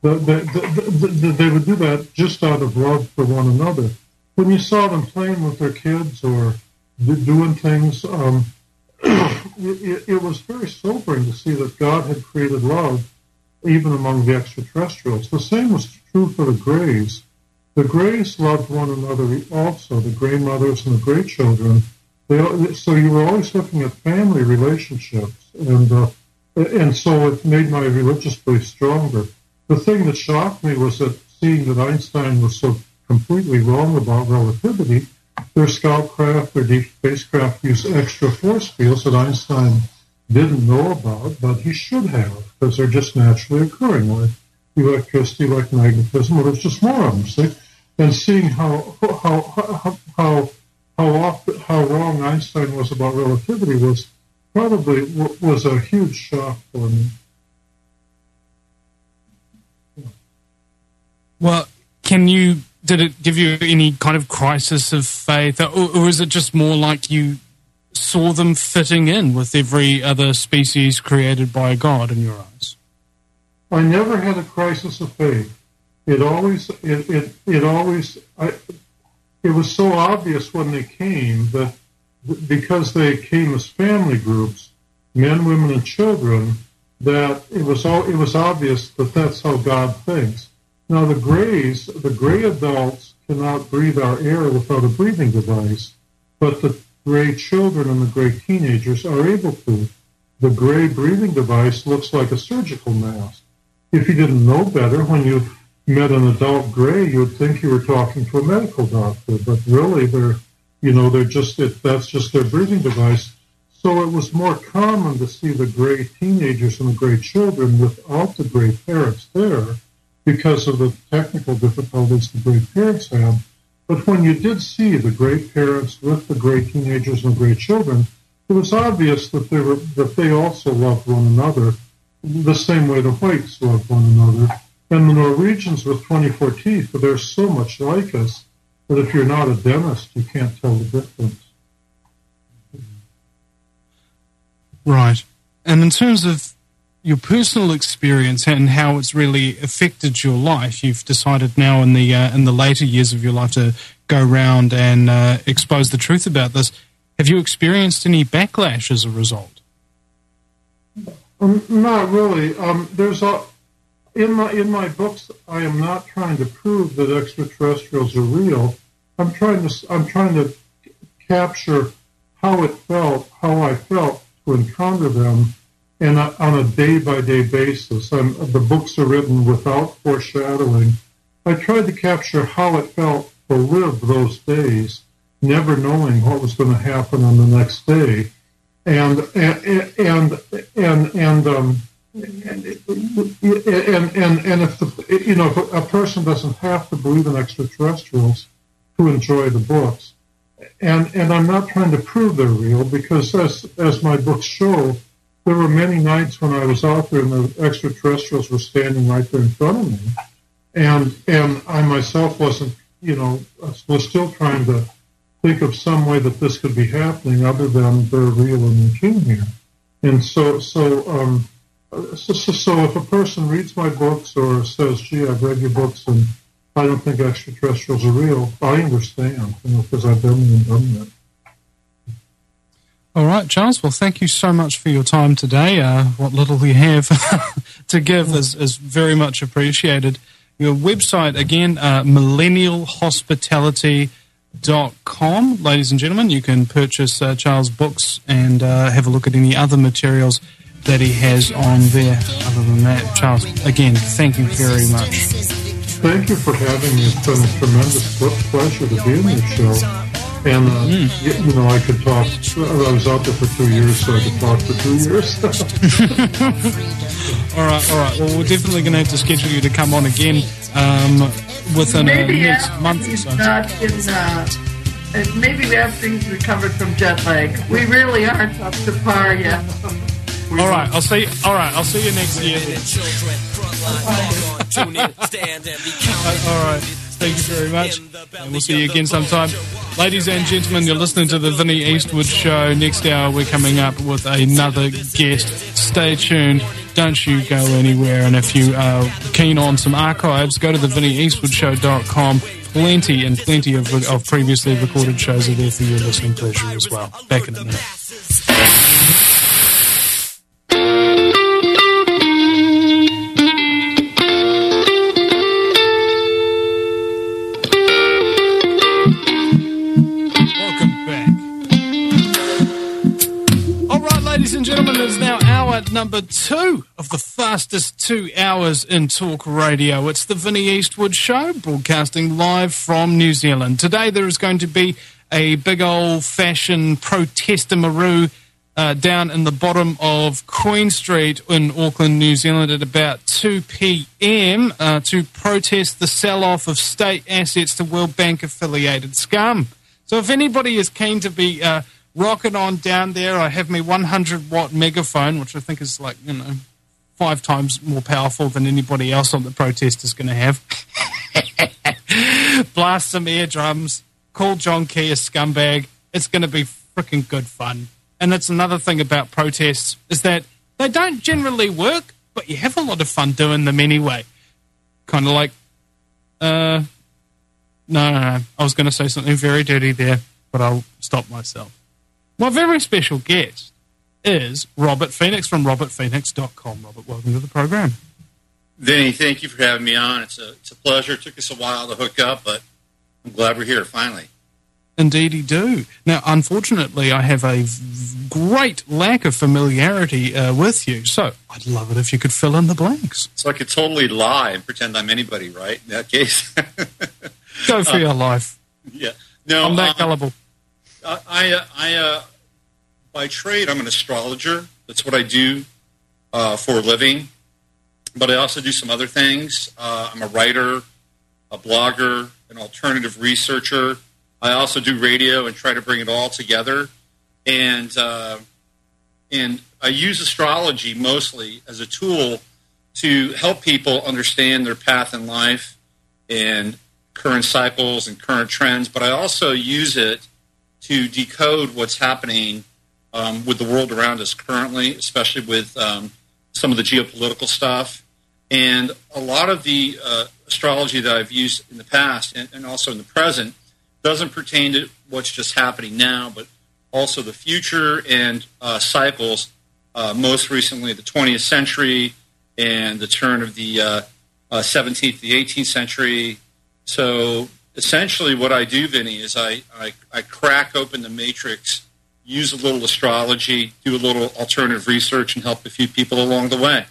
The, the, the, the, they would do that just out of love for one another. When you saw them playing with their kids or doing things, um, it, it was very sobering to see that God had created love even among the extraterrestrials. The same was true for the Greys. The Greys loved one another also, the Grey mothers and the Grey children. They, so you were always looking at family relationships, and uh, and so it made my religious belief stronger. The thing that shocked me was that seeing that Einstein was so completely wrong about relativity, their scout craft, their deep spacecraft used extra force fields that Einstein didn't know about, but he should have, because they're just naturally occurring, like electricity, like magnetism, or there's just more of them, see? And seeing how how how how how, often, how wrong Einstein was about relativity was probably was a huge shock for me. Well, can you, did it give you any kind of crisis of faith, or, or is it just more like you saw them fitting in with every other species created by God in your eyes? I never had a crisis of faith. It always, it, it, it always, I, it was so obvious when they came that because they came as family groups, men, women, and children, that it was all, it was obvious that that's how God thinks. Now, the Greys, the Grey adults cannot breathe our air without a breathing device, but the Grey children and the Grey teenagers are able to. The Grey breathing device looks like a surgical mask. If you didn't know better, when you met an adult Grey, you would think you were talking to a medical doctor, but really, they're, you know, they're just it, that's just their breathing device. So it was more common to see the Grey teenagers and the Grey children without the Grey parents there, because of the technical difficulties the Grey parents had. But when you did see the Grey parents with the Grey teenagers and the Grey children, it was obvious that they were that they also loved one another the same way the whites loved one another. And the Norwegians with twenty-four teeth, they're so much like us that if you're not a dentist, you can't tell the difference. Right. And in terms of your personal experience and how it's really affected your life, you've decided now in the uh, in the later years of your life to go around and uh, expose the truth about this. Have you experienced any backlash as a result? Um, not really. Um, there's a, in my in my books, I am not trying to prove that extraterrestrials are real. I'm trying to I'm trying to capture how it felt, how I felt to encounter them. And on a day-by-day basis. I'm, the books are written without foreshadowing. I tried to capture how it felt to live those days, never knowing what was going to happen on the next day. And and and and and um, and, and, and, and if the, you know, if a person doesn't have to believe in extraterrestrials to enjoy the books, and and I'm not trying to prove they're real, because as as my books show, there were many nights when I was out there and the extraterrestrials were standing right there in front of me, and and I myself wasn't, you know, was still trying to think of some way that this could be happening other than they're real and they came here. And so, so, um, so, so, so if a person reads my books or says, "Gee, I've read your books and I don't think extraterrestrials are real," I understand, you know, because I've been there and done that. All right, Charles. Well, thank you so much for your time today. Uh, what little you have to give is, is very much appreciated. Your website, again, uh, millennial hospitality dot com. Ladies and gentlemen, you can purchase uh, Charles' books and uh, have a look at any other materials that he has on there. Other than that, Charles, again, thank you very much. Thank you for having me. It's been a tremendous pleasure to be in your show. And, uh, mm. you, you know, I could talk, I was out there for two years, so I could talk for two years. all right, all right. Well, we're definitely going to have to schedule you to come on again um, within maybe a next month or so. Not in, uh, maybe we have things recovered from jet lag. We really aren't up to par yet. All right, I'll see. All right, I'll see you next year. All right. Thank you very much, and we'll see you again sometime. Ladies and gentlemen, you're listening to the Vinnie Eastwood Show. Next hour, we're coming up with another guest. Stay tuned. don't you go anywhere. And if you are keen on some archives, go to the vinnie eastwood show dot com. Plenty and plenty of, of previously recorded shows are there for your listening pleasure as well. Back in a minute. Ladies and gentlemen, it's now hour number two of the fastest two hours in talk radio. It's the Vinnie Eastwood Show, broadcasting live from New Zealand. Today there is going to be a big old-fashioned protestamaroo uh, down in the bottom of Queen Street in Auckland, New Zealand at about two p.m. Uh, to protest the sell-off of state assets to World Bank-affiliated scum. So if anybody is keen to be... Uh, rocking on down there, I have my one hundred watt megaphone, which I think is like, you know, five times more powerful than anybody else on the protest is going to have. Blast some eardrums, call John Key a scumbag. It's going to be freaking good fun. And that's another thing about protests, is that they don't generally work, but you have a lot of fun doing them anyway. Kind of like, uh, no, no, no, I was going to say something very dirty there, but I'll stop myself. My very special guest is Robert Phoenix from robert phoenix dot com. Robert, welcome to the program. Vinny, thank you for having me on. It's a it's a pleasure. It took us a while to hook up, but I'm glad we're here finally. Indeed, you do. Now, unfortunately, I have a v- great lack of familiarity uh, with you, so I'd love it if you could fill in the blanks. So I could totally lie and pretend I'm anybody, right? In that case, go for uh, your life. Yeah, no, I'm that um, gullible. I, I, I uh, by trade, I'm an astrologer. That's what I do uh, for a living. But I also do some other things. Uh, I'm a writer, a blogger, an alternative researcher. I also do radio and try to bring it all together. And uh, and I use astrology mostly as a tool to help people understand their path in life and current cycles and current trends. But I also use it to decode what's happening um, with the world around us currently, especially with um, some of the geopolitical stuff. And a lot of the uh, astrology that I've used in the past and, and also in the present doesn't pertain to what's just happening now, but also the future and uh, cycles, uh, most recently the twentieth century and the turn of the uh, uh, seventeenth, the eighteenth century. So essentially what I do, Vinny, is I, I, I crack open the matrix, use a little astrology, do a little alternative research, and help a few people along the way.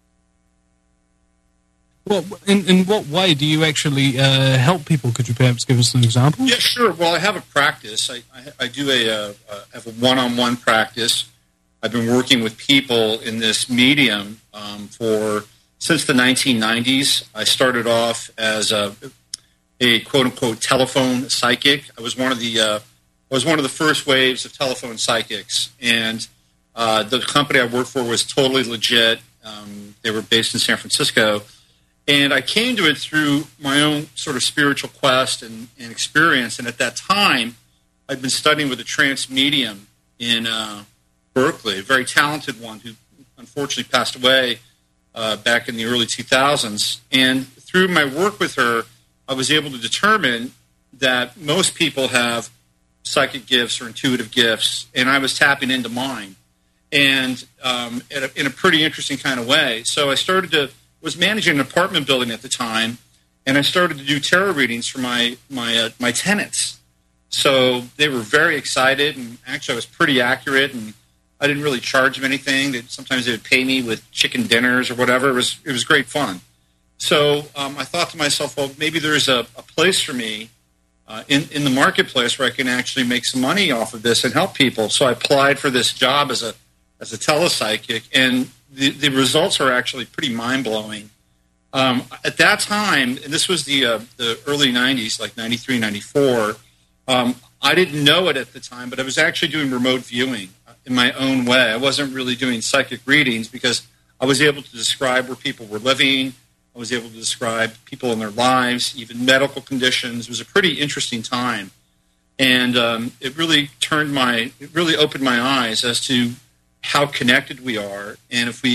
Well, in, in what way do you actually uh, help people? Could you perhaps give us an example? Yeah, sure. Well, I have a practice. I, I, I do a, a, a have a one-on-one practice. I've been working with people in this medium um, for since the nineteen nineties. I started off as a a quote-unquote telephone psychic. I was one of the uh, I was one of the first waves of telephone psychics, and uh, the company I worked for was totally legit. Um, they were based in San Francisco, and I came to it through my own sort of spiritual quest and, and experience. And at that time, I'd been studying with a trance medium in uh, Berkeley, a very talented one who unfortunately passed away uh, back in the early two thousands. And through my work with her, I was able to determine that most people have psychic gifts or intuitive gifts, and I was tapping into mine, and um, in, a, in a pretty interesting kind of way. So I started to was managing an apartment building at the time, and I started to do tarot readings for my my uh, my tenants. So they were very excited, and actually I was pretty accurate, and I didn't really charge them anything. They, sometimes they would pay me with chicken dinners or whatever. It was it was great fun. So um, I thought to myself, well, maybe there's a, a place for me uh, in, in the marketplace where I can actually make some money off of this and help people. So I applied for this job as a as a telepsychic, and the, the results are actually pretty mind-blowing. Um, at that time, and this was the uh, the early nineties, like ninety-three, ninety-four, um, I didn't know it at the time, but I was actually doing remote viewing in my own way. I wasn't really doing psychic readings because I was able to describe where people were living. I was able to describe people in their lives, even medical conditions. It was a pretty interesting time. And um, it really turned my, it really opened my eyes as to how connected we are. And if we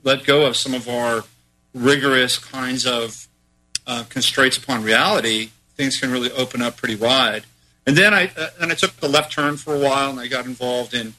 let go of some of our rigorous kinds of uh, constraints upon reality, things can really open up pretty wide. And then I uh, and I took the left turn for a while, and I got involved in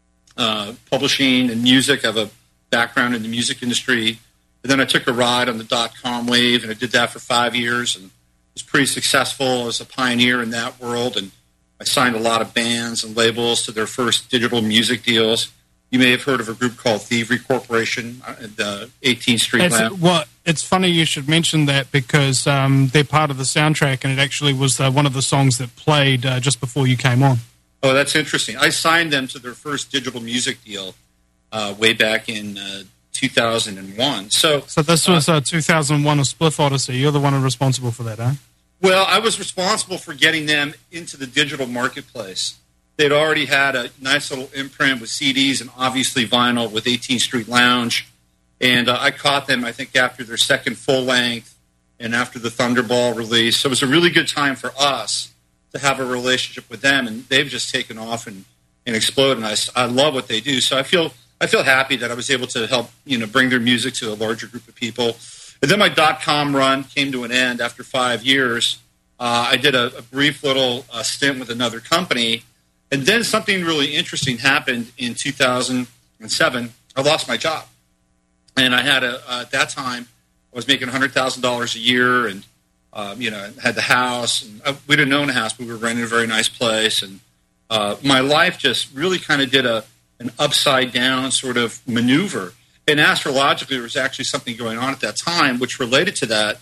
uh, publishing and music. I have a background in the music industry. And then I took a ride on the dot-com wave, and I did that for five years and was pretty successful as a pioneer in that world. And I signed a lot of bands and labels to their first digital music deals. You may have heard of a group called Thievery Corporation at the eighteenth Street it's, Lamp. Well, it's funny you should mention that because um, they're part of the soundtrack, and it actually was uh, one of the songs that played uh, just before you came on. Oh, that's interesting. I signed them to their first digital music deal uh, way back in uh, two thousand one. So, so this was uh, two thousand one, A Spliff Odyssey. You're the one responsible for that, huh? Well, I was responsible for getting them into the digital marketplace. They'd already had a nice little imprint with C Ds and obviously vinyl with eighteenth Street Lounge. And uh, I caught them, I think, after their second full length and after the Thunderball release. So it was a really good time for us to have a relationship with them. And they've just taken off and, and exploded. And I, I love what they do. So I feel I feel happy that I was able to help, you know, bring their music to a larger group of people. And then my dot-com run came to an end after five years. Uh, I did a, a brief little uh, stint with another company. And then something really interesting happened in two thousand seven. I lost my job. And I had a, uh, at that time, I was making one hundred thousand dollars a year and, um, you know, had the house. And I, we didn't own a house, but we were renting a very nice place. And uh, my life just really kind of did a an upside-down sort of maneuver. And astrologically, there was actually something going on at that time which related to that.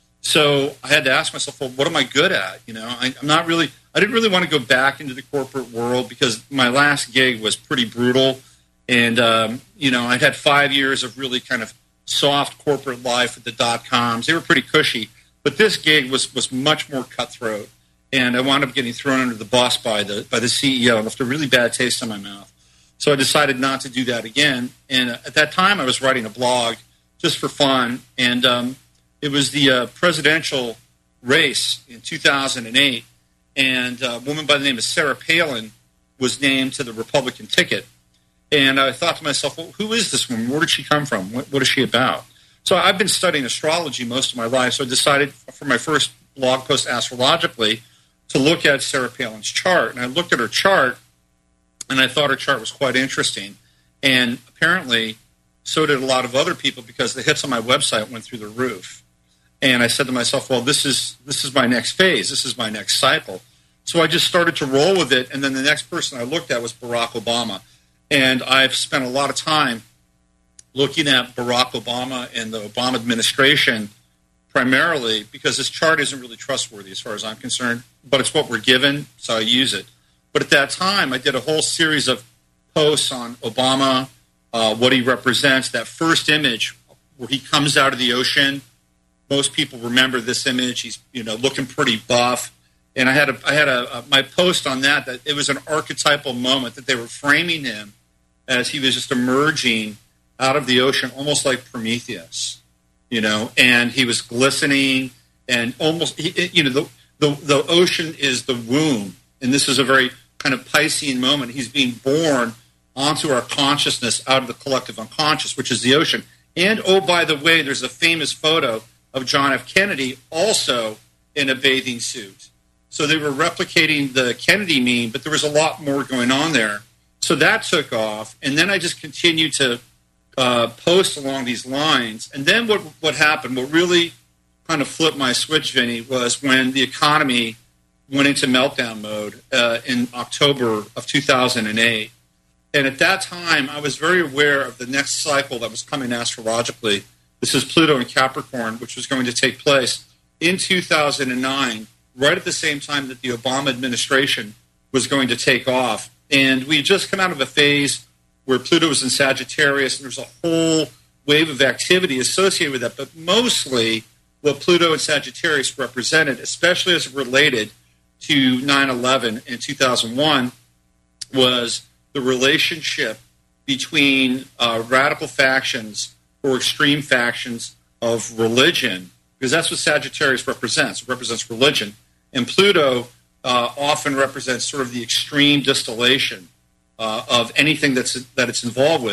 So I had to ask myself, well, what am I good at? You know, I, I'm not really, I didn't really want to go back into the corporate world because my last gig was pretty brutal. And, um, you know, I'd had five years of really kind of soft corporate life at the dot-coms. They were pretty cushy. But this gig was, was much more cutthroat. And I wound up getting thrown under the bus by the by the C E O and left a really bad taste in my mouth. So I decided not to do that again. And at that time, I was writing a blog just for fun. And um, it was the uh, presidential race in two thousand eight. And a woman by the name of Sarah Palin was named to the Republican ticket. And I thought to myself, well, who is this woman? Where did she come from? What, what is she about? So I've been studying astrology most of my life. So I decided for my first blog post astrologically to look at Sarah Palin's chart. And I looked at her chart, and I thought her chart was quite interesting. And apparently, so did a lot of other people because the hits on my website went through the roof. And I said to myself, well, this is this is my next phase. This is my next cycle. So I just started to roll with it. And then the next person I looked at was Barack Obama. And I've spent a lot of time looking at Barack Obama and the Obama administration primarily because this chart isn't really trustworthy as far as I'm concerned. But it's what we're given, so I use it. But at that time, I did a whole series of posts on Obama, uh, what he represents, that first image where he comes out of the ocean. Most people remember this image. He's, you know, looking pretty buff. And I had a, I had a, a my post on that, that it was an archetypal moment that they were framing him as he was just emerging out of the ocean, almost like Prometheus, you know, and he was glistening and almost, he, you know, the, the, the ocean is the womb. And this is a very kind of Piscean moment. He's being born onto our consciousness out of the collective unconscious, which is the ocean. And, oh, by the way, there's a famous photo of John F. Kennedy also in a bathing suit. So they were replicating the Kennedy meme, but there was a lot more going on there. So that took off. And then I just continued to uh, post along these lines. And then what, what happened, what really kind of flipped my switch, Vinny, was when the economy went into meltdown mode uh, in October of two thousand eight. And at that time, I was very aware of the next cycle that was coming astrologically. This is Pluto in Capricorn, which was going to take place in two thousand nine, right at the same time that the Obama administration was going to take off. And we had just come out of a phase where Pluto was in Sagittarius, and there was a whole wave of activity associated with that. But mostly what Pluto and Sagittarius represented, especially as it related to nine eleven in two thousand one, was the relationship between uh, radical factions or extreme factions of religion, because that's what Sagittarius represents. It represents religion. And Pluto uh, often represents sort of the extreme distillation uh, of anything that's that it's involved with.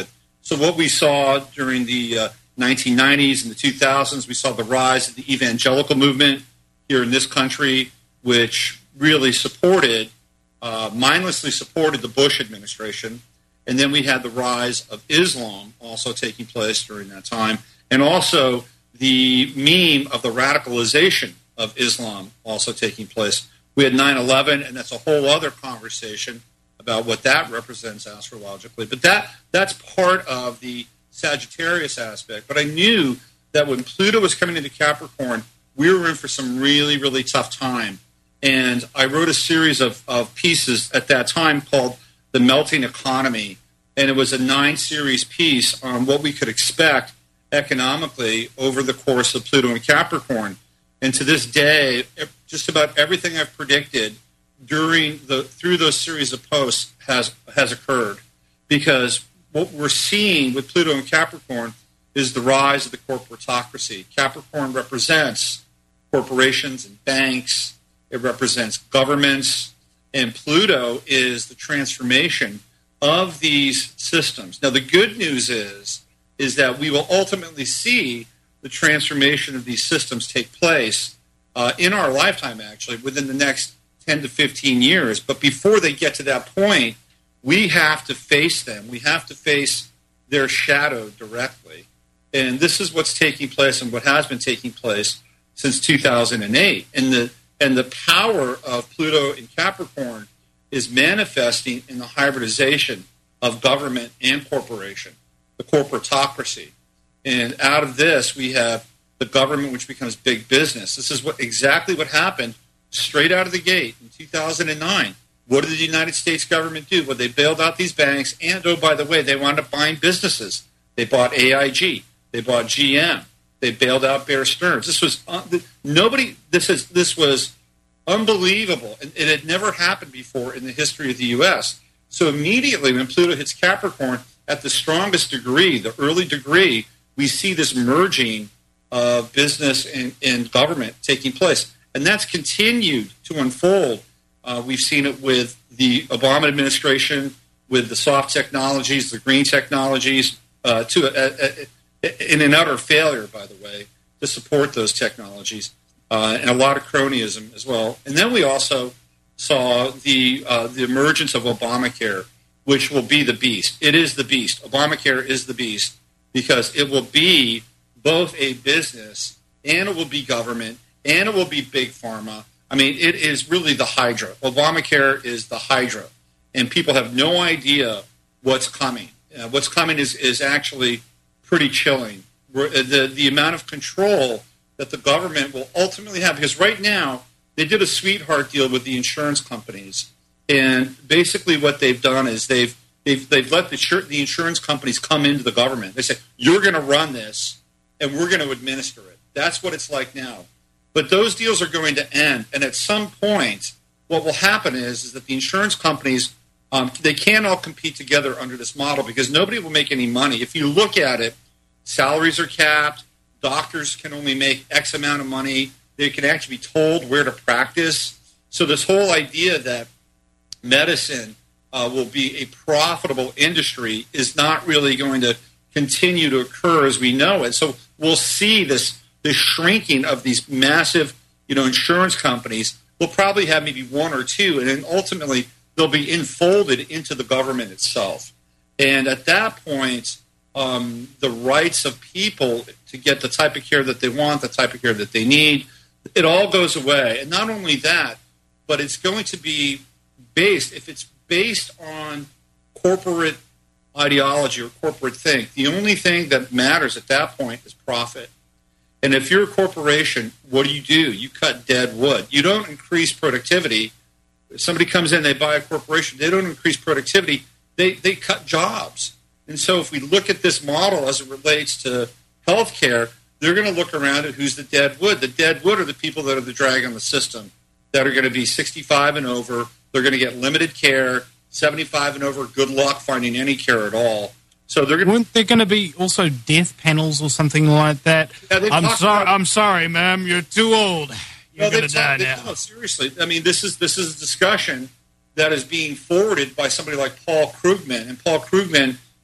So what we saw during the uh, nineteen nineties and the two thousands, we saw the rise of the evangelical movement here in this country, which really supported, uh, mindlessly supported the Bush administration. And then we had the rise of Islam also taking place during that time. And also the meme of the radicalization of Islam also taking place. We had nine eleven, and that's a whole other conversation about what that represents astrologically. But that that's part of the Sagittarius aspect. But I knew that when Pluto was coming into Capricorn, we were in for some really, really tough time. And I wrote a series of, of pieces at that time called The Melting Economy. And it was a nine-series piece on what we could expect economically over the course of Pluto and Capricorn. And to this day, just about everything I've predicted during the through those series of posts has has occurred, because what we're seeing with Pluto and Capricorn is the rise of the corporatocracy. Capricorn represents corporations and banks. It represents governments. And Pluto is the transformation of these systems. Now, the good news is, is that we will ultimately see the transformation of these systems take place uh, in our lifetime, actually, within the next ten to fifteen years. But before they get to that point, we have to face them. We have to face their shadow directly. And this is what's taking place and what has been taking place since two thousand eight. And the and the power of Pluto in Capricorn is manifesting in the hybridization of government and corporation, the corporatocracy. And out of this, we have the government, which becomes big business. This is what exactly what happened straight out of the gate in two thousand nine. What did the United States government do? Well, they bailed out these banks, and, oh, by the way, they wound up buying businesses. They bought A I G. They bought G M. They bailed out Bear Stearns. This was uh, nobody. This is this was unbelievable, and it had never happened before in the history of the U S. So immediately when Pluto hits Capricorn, at the strongest degree, the early degree, we see this merging of business and, and government taking place, and that's continued to unfold. Uh, we've seen it with the Obama administration, with the soft technologies, the green technologies, uh, to a, a, a, in an utter failure, by the way, to support those technologies, uh, and a lot of cronyism as well. And then we also saw the uh, the emergence of Obamacare, which will be the beast. It is the beast. Obamacare is the beast because it will be both a business and it will be government and it will be big pharma. I mean, it is really the Hydra. Obamacare is the Hydra, and people have no idea what's coming. Uh, what's coming is, is actually pretty chilling. We're, the, the amount of control that the government will ultimately have, because right now they did a sweetheart deal with the insurance companies, and basically what they've done is they've they've, they've let the, the insurance companies come into the government. They say, you're going to run this, and we're going to administer it. That's what it's like now. But those deals are going to end, and at some point, what will happen is, is that the insurance companies, um, they can't all compete together under this model because nobody will make any money. If you look at it, salaries are capped, doctors can only make X amount of money, they can actually be told where to practice. So this whole idea that medicine uh, will be a profitable industry is not really going to continue to occur as we know it. So we'll see this the shrinking of these massive, you know, insurance companies. We'll probably have maybe one or two, and then ultimately they'll be enfolded into the government itself. And at that point, um, the rights of people to get the type of care that they want, the type of care that they need, it all goes away. And not only that, but it's going to be based, if it's based on corporate ideology or corporate think, the only thing that matters at that point is profit. And if you're a corporation, what do you do? You cut dead wood. You don't increase productivity. If somebody comes in, they buy a corporation, they don't increase productivity, they, they cut jobs. And so if we look at this model as it relates to healthcare, they're going to look around at who's the dead wood. The dead wood are the people that are the drag on the system, that are going to be sixty-five and over. They're going to get limited care. seventy-five and over, good luck finding any care at all. So they're going to, weren't there going to be also death panels or something like that? Yeah, I'm sorry, I'm sorry, ma'am. You're too old. You're no, going to die they, now. No, seriously. I mean, this is this is a discussion that is being forwarded by somebody like Paul Krugman, and Paul Krugman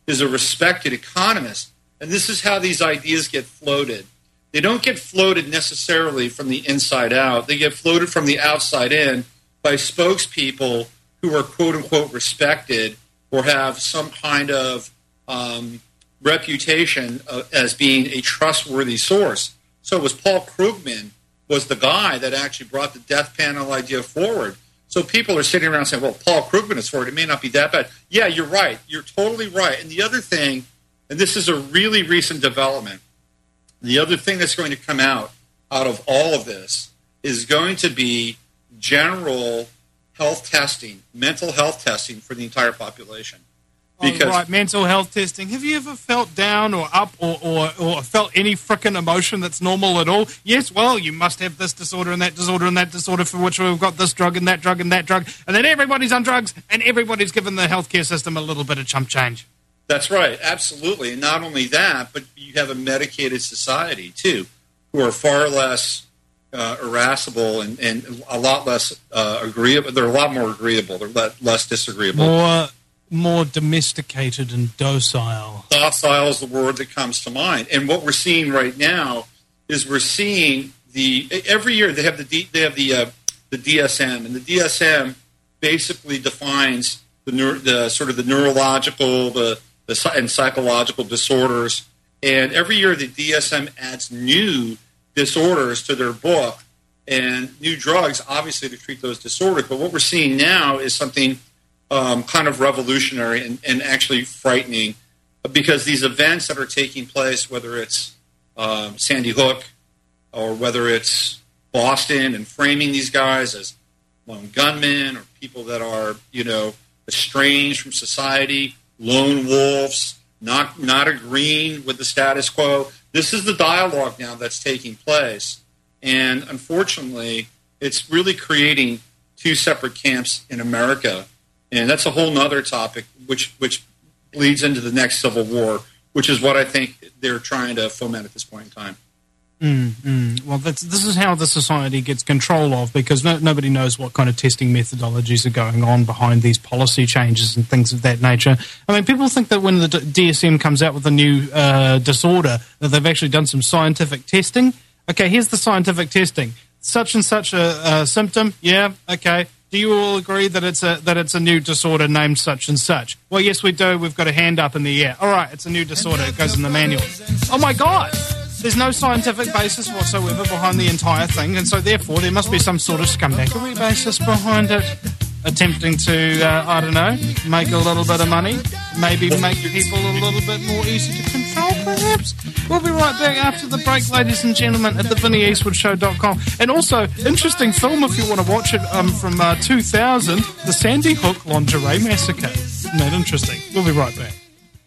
is a respected economist. And this is how these ideas get floated. They don't get floated necessarily from the inside out. They get floated from the outside in by spokespeople who are quote-unquote respected or have some kind of um, reputation uh, as being a trustworthy source. So it was Paul Krugman was the guy that actually brought the death panel idea forward. So people are sitting around saying, well, Paul Krugman is for it. It may not be that bad. Yeah, you're right. You're totally right. And the other thing, and this is a really recent development, the other thing that's going to come out out of all of this is going to be general health testing, mental health testing for the entire population. Because, oh, right, mental health testing. Have you ever felt down or up or, or, or felt any frickin' emotion that's normal at all? Yes, well, you must have this disorder and that disorder and that disorder for which we've got this drug and that drug and that drug. And then everybody's on drugs and everybody's given the healthcare system a little bit of chump change. That's right, absolutely. And not only that, but you have a medicated society, too, who are far less uh, irascible and, and a lot less uh, agreeable. They're a lot more agreeable. They're le- less disagreeable. More... More domesticated and docile. Docile is the word that comes to mind. And what we're seeing right now is we're seeing the every year they have the D, they have the uh, the D S M, and the D S M basically defines the, neuro, the sort of the neurological the, the and psychological disorders. And every year the D S M adds new disorders to their book and new drugs, obviously to treat those disorders. But what we're seeing now is something Um, kind of revolutionary and, and actually frightening, because these events that are taking place, whether it's um, Sandy Hook or whether it's Boston and framing these guys as lone gunmen or people that are, you know, estranged from society, lone wolves, not not agreeing with the status quo. This is the dialogue now that's taking place. And unfortunately, it's really creating two separate camps in America. And that's a whole nother topic, which which leads into the next civil war, which is what I think they're trying to foment at this point in time. Mm, mm. Well, that's, this is how the society gets control of, because no, nobody knows what kind of testing methodologies are going on behind these policy changes and things of that nature. I mean, people think that when the D S M comes out with a new uh, disorder, that they've actually done some scientific testing. Okay, here's the scientific testing. Such and such a, a symptom, yeah, okay. Do you all agree that it's a that it's a new disorder named such and such? Well, yes, we do. We've got a hand up in the air. All right, it's a new disorder. It goes in the manual. Oh, my God. There's no scientific basis whatsoever behind the entire thing, and so therefore there must be some sort of scumbaggery basis behind it. Attempting to, uh, I don't know, make a little bit of money, maybe make people a little bit more easy to control, perhaps. We'll be right back after the break, ladies and gentlemen, at the Vinnie Eastwood Show dot com. And also, interesting film if you want to watch it, um, from uh, two thousand, The Sandy Hook Lingerie Massacre. Isn't that interesting? We'll be right back.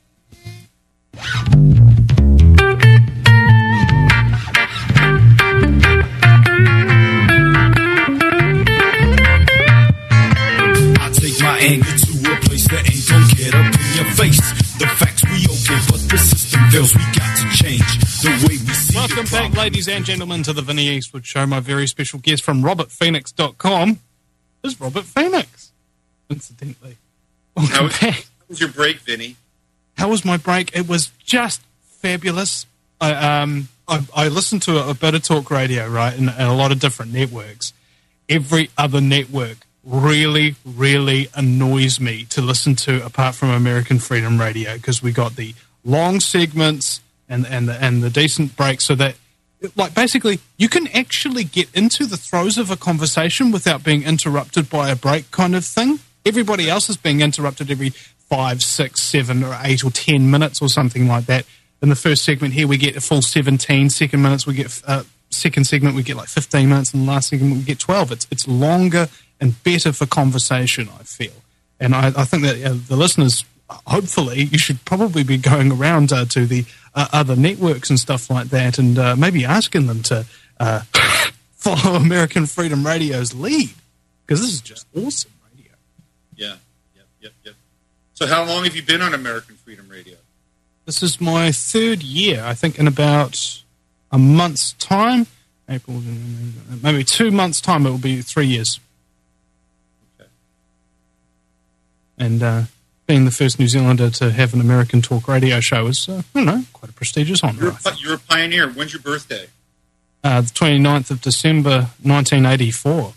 My anger to a place that ain't gonna get up in your face. The facts we okay, but the system fails. We got to change the way we see. Welcome back, ladies and gentlemen, to the Vinnie Eastwood Show. My very special guest from Robert Phoenix dot com is Robert Phoenix, incidentally. Welcome how was, back. How was your break, Vinny? How was my break? It was just fabulous. I um I, I listened to a, a bit of talk radio, right, and, and a lot of different networks. Every other network really, really annoys me to listen to, apart from American Freedom Radio, because we got the long segments and and the, and the decent breaks, so that, like, basically you can actually get into the throes of a conversation without being interrupted by a break kind of thing. Everybody else is being interrupted every five, six, seven, or eight, or ten minutes or something like that. In the first segment here, we get a full seventeen. Second minutes, we get uh, second segment, we get like fifteen minutes, and the last segment, we get twelve. It's it's longer and better for conversation, I feel. And I, I think that uh, the listeners, hopefully, you should probably be going around uh, to the uh, other networks and stuff like that, and uh, maybe asking them to uh, follow American Freedom Radio's lead, because this is just awesome radio. Yeah, yep, yep, yep. So how long have you been on American Freedom Radio? This is my third year. I think in about a month's time, April, maybe two months' time, it will be three years. And uh, being the first New Zealander to have an American talk radio show is, uh, I don't know, quite a prestigious honour. You're, a, you're a pioneer. When's your birthday? Uh, the twenty-ninth of December, nineteen eighty-four.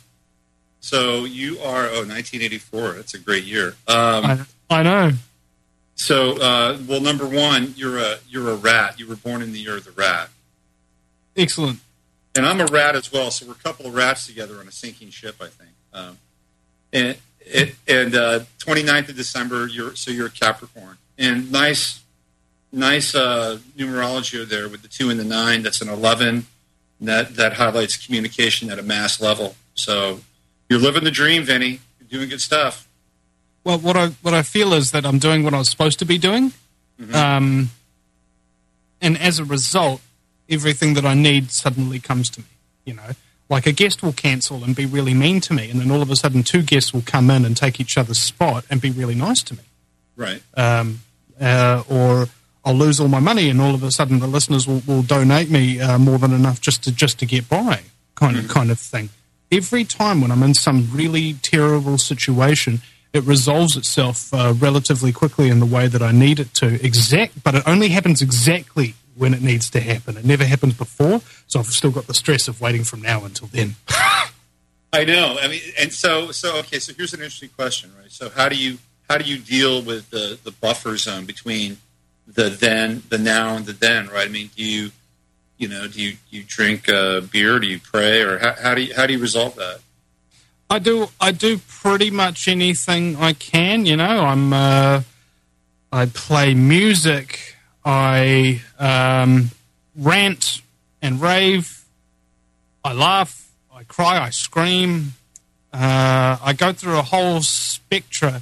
So you are, oh, nineteen eighty-four. That's a great year. Um, I, I know. So, uh, well, number one, you're a you're a rat. You were born in the year of the rat. Excellent. And I'm a rat as well, so we're a couple of rats together on a sinking ship, I think. Um, and it, and uh, twenty-ninth of December, you're so you're a Capricorn. And nice, nice uh, numerology there with the two and the nine. That's an eleven. And that that highlights communication at a mass level. So you're living the dream, Vinny. You're doing good stuff. Well, what I what I feel is that I'm doing what I was supposed to be doing, mm-hmm. um, and as a result, everything that I need suddenly comes to me. You know, like a guest will cancel and be really mean to me, and then all of a sudden, two guests will come in and take each other's spot and be really nice to me. Right. Um, uh, or I'll lose all my money, and all of a sudden, the listeners will, will donate me uh, more than enough just to just to get by, kind mm-hmm. of kind of thing. Every time when I'm in some really terrible situation, it resolves itself uh, relatively quickly in the way that I need it to. Exact, but it only happens exactly when it needs to happen. It never happens before, so I've still got the stress of waiting from now until then. I know. I mean, and so so okay. So here's an interesting question, right? So how do you how do you deal with the, the buffer zone between the then, the now, and the then? Right? I mean, do you you know do you you drink uh, beer? Do you pray, or how, how do you how do you resolve that? I do. I do pretty much anything I can. You know, I'm. Uh, I play music. I um, rant and rave. I laugh. I cry. I scream. Uh, I go through a whole spectra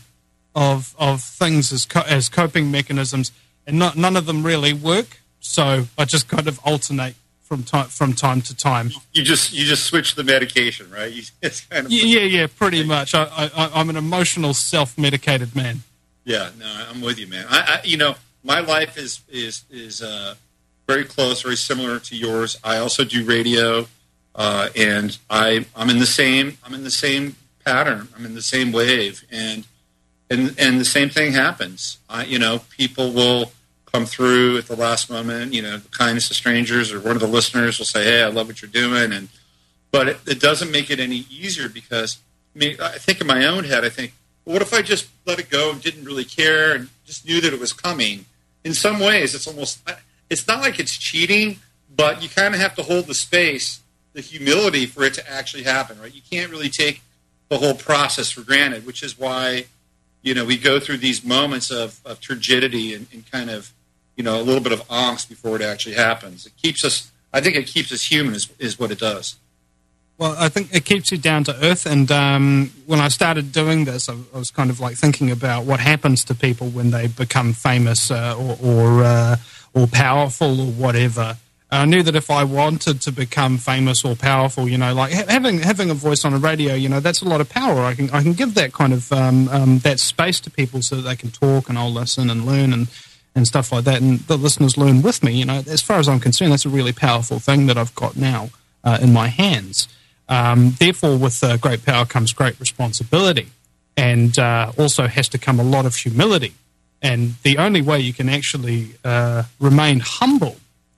of of things as co- as coping mechanisms, and not, none of them really work. So I just kind of alternate from time from time to time. You just you just switch the medication, right? You just kind of yeah, yeah, pretty much. I, I, I'm an emotional, self-medicated man. Yeah, no, I'm with you, man. I, I you know, my life is is is uh, very close, very similar to yours. I also do radio, uh, and I I'm in the same I'm in the same pattern. I'm in the same wave, and and and the same thing happens. I, you know, people will come through at the last moment, you know, the kindness of strangers, or one of the listeners will say, hey, I love what you're doing. And, but it, it doesn't make it any easier because, I mean, I think in my own head, I think, well, what if I just let it go and didn't really care and just knew that it was coming? In some ways, it's almost, it's not like it's cheating, but you kind of have to hold the space, the humility for it to actually happen, right? You can't really take the whole process for granted, which is why, you know, we go through these moments of, of turgidity and, and kind of, you know, a little bit of angst before it actually happens. It keeps us, I think it keeps us human is, is what it does. Well, I think it keeps you down to earth. And um, when I started doing this, I, I was kind of like thinking about what happens to people when they become famous uh, or or, uh, or powerful or whatever. I knew that if I wanted to become famous or powerful, you know, like ha- having having a voice on a radio, you know, that's a lot of power. I can I can give that kind of um, um, that space to people so that they can talk and I'll listen and learn and. and stuff like that, and the listeners learn with me. You know, as far as I'm concerned, that's a really powerful thing that I've got now uh, in my hands. Um, therefore, with uh, great power comes great responsibility, and uh, also has to come a lot of humility. And the only way you can actually uh, remain humble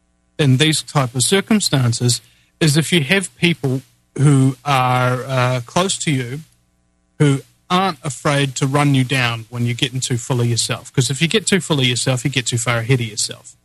in these type of circumstances is if you have people who are uh, close to you, who aren't afraid to run you down when you get too full of yourself. Because if you get too full of yourself, you get too far ahead of yourself.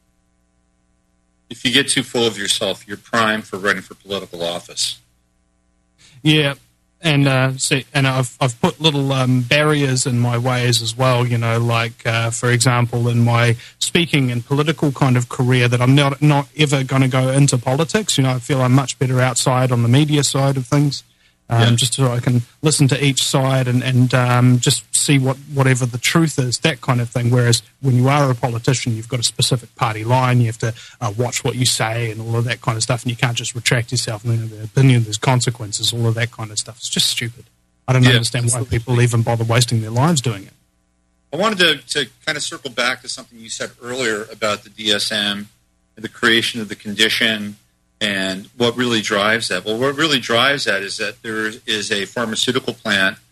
If you get too full of yourself, you're primed for running for political office. Yeah, and uh, see, and I've I've put little um, barriers in my ways as well. You know, like uh, for example, in my speaking and political kind of career, that I'm not not ever going to go into politics. You know, I feel I'm much better outside on the media side of things. Um, yeah. Just so I can listen to each side and, and um, just see what whatever the truth is, that kind of thing. Whereas when you are a politician, you've got a specific party line. You have to uh, watch what you say and all of that kind of stuff. And you can't just retract yourself. And then the opinion, there's consequences, all of that kind of stuff. It's just stupid. I don't yeah, understand why people even bother wasting their lives doing it. I wanted to, to kind of circle back to something you said earlier about the D S M, the creation of the condition, and what really drives that. Well, what really drives that is that there is a pharmaceutical plant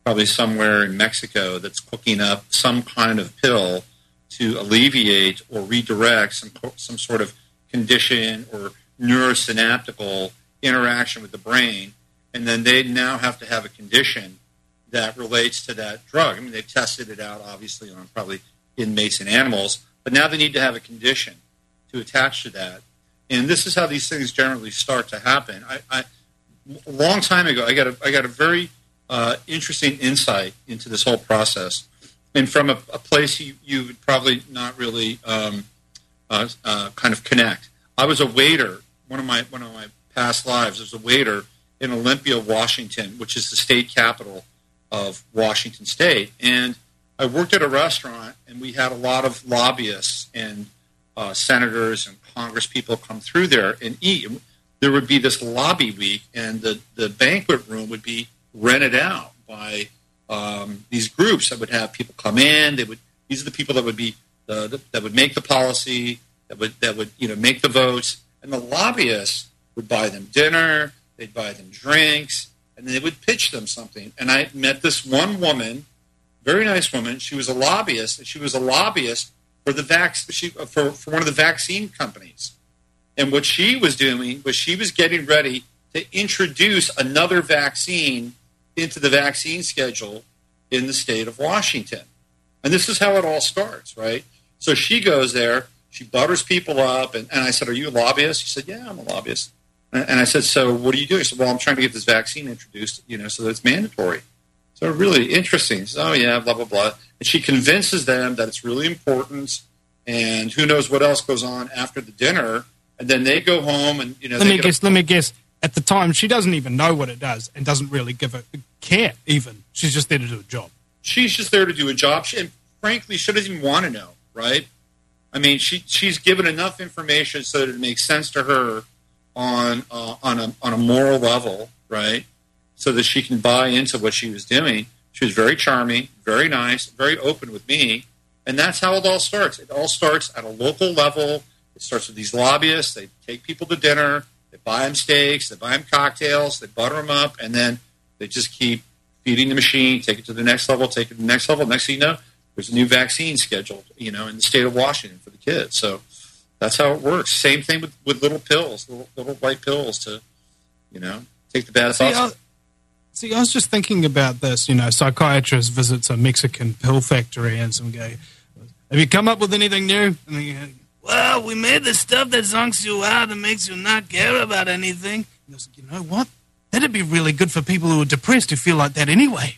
probably somewhere in Mexico, that's cooking up some kind of pill to alleviate or redirect some some sort of condition or neurosynaptical interaction with the brain, and then they now have to have a condition that relates to that drug. I mean, they've tested it out, obviously, on probably inmates and animals, but now they need to have a condition to attach to that. And this is how these things generally start to happen. I, I a long time ago, I got a, I got a very uh, interesting insight into this whole process, and from a, a place you, you would probably not really um, uh, uh, kind of connect. I was a waiter. One of my one of my past lives I was a waiter in Olympia, Washington, which is the state capital of Washington State. And I worked at a restaurant, and we had a lot of lobbyists and uh, senators and Congress people come through there and eat. There would be this lobby week, and the, the banquet room would be rented out by um, these groups that would have people come in. They would these are the people that would be uh, that would make the policy, that would that would you know make the votes, and the lobbyists would buy them dinner, they'd buy them drinks, and they would pitch them something. And I met this one woman, very nice woman. She was a lobbyist, and she was a lobbyist for the vac- she, for, for one of the vaccine companies. And what she was doing was she was getting ready to introduce another vaccine into the vaccine schedule in the state of Washington. And this is how it all starts, right? So she goes there, she butters people up, and, and I said, "Are you a lobbyist?" She said, "Yeah, I'm a lobbyist." And I said, "So what are you doing?" She said, "Well, I'm trying to get this vaccine introduced, you know, so that it's mandatory." So really interesting. She said, "Oh, yeah, blah, blah, blah." And she convinces them that it's really important, and who knows what else goes on after the dinner. And then they go home and, you know. Let they me get guess, up- let me guess. At the time, she doesn't even know what it does and doesn't really give a care even. She's just there to do a job. She's just there to do a job. She, and frankly, she doesn't even want to know, right? I mean, she she's given enough information so that it makes sense to her on uh, on a on a moral level, right? So that she can buy into what she was doing. She was very charming, very nice, very open with me, and that's how it all starts. It all starts at a local level. It starts with these lobbyists. They take people to dinner. They buy them steaks. They buy them cocktails. They butter them up, and then they just keep feeding the machine. Take it to the next level. Take it to the next level. Next thing you know, there's a new vaccine scheduled, you know, in the state of Washington for the kids. So that's how it works. Same thing with, with little pills, little, little white pills to, you know, take the bad See, thoughts. I, see, I was just thinking about this. You know, psychiatrist visits a Mexican pill factory, and some guy, "Have you come up with anything new?" And they go, "Well, we made the stuff that zonks you out and makes you not care about anything." And I was like, "You know what? That'd be really good for people who are depressed who feel like that anyway."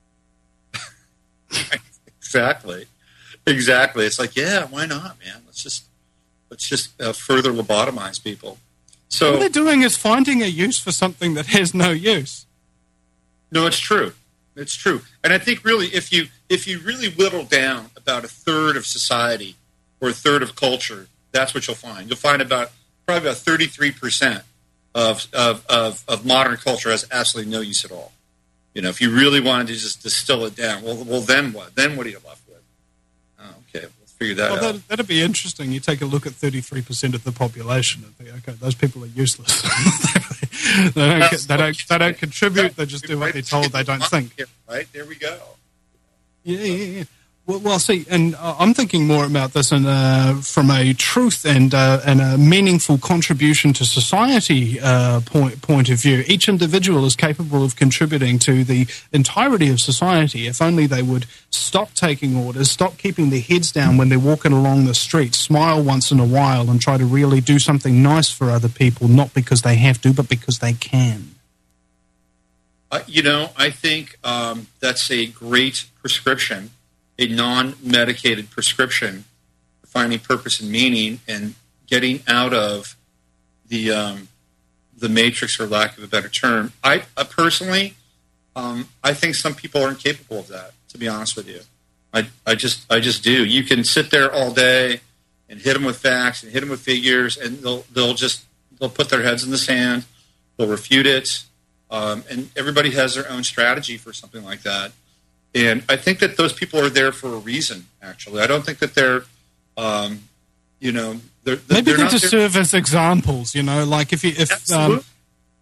Exactly, exactly. It's like, yeah, why not, man? Let's just let's just uh, further lobotomize people. So What they're doing is finding a use for something that has no use. no, it's true. It's true. And I think really, if you if you really whittle down about a third of society or a third of culture, that's what you'll find. You'll find about probably about thirty-three percent of, of, of, of modern culture has absolutely no use at all. You know, if you really wanted to just distill it down, well, well, then what? Then what are you left with? Oh, okay, let's figure that Well, out. that'd, that'd be interesting. You take a look at thirty-three percent of the population and think, okay, those people are useless. they, don't, they, don't, they don't contribute. They just do what they're told. They don't think. Right, there we go. Yeah, yeah, yeah. Well, well, see, and uh, I'm thinking more about this in, uh, from a truth and uh, and a meaningful contribution to society uh, point point of view. Each individual is capable of contributing to the entirety of society if only they would stop taking orders, stop keeping their heads down when they're walking along the street, smile once in a while, and try to really do something nice for other people, not because they have to, but because they can. Uh, you know, I think um, that's a great prescription. A non-medicated prescription for finding purpose and meaning and getting out of the um, the matrix, for lack of a better term. I uh, personally, um, I think some people aren't capable of that. To be honest with you, I, I just I just do. You can sit there all day and hit them with facts and hit them with figures, and they'll they'll just they'll put their heads in the sand. They'll refute it, um, and everybody has their own strategy for something like that. And I think that those people are there for a reason, actually. I don't think that they're, um, you know, they're, Maybe they're they're not to there- serve as examples, you know, like if you, if, um, Absolutely.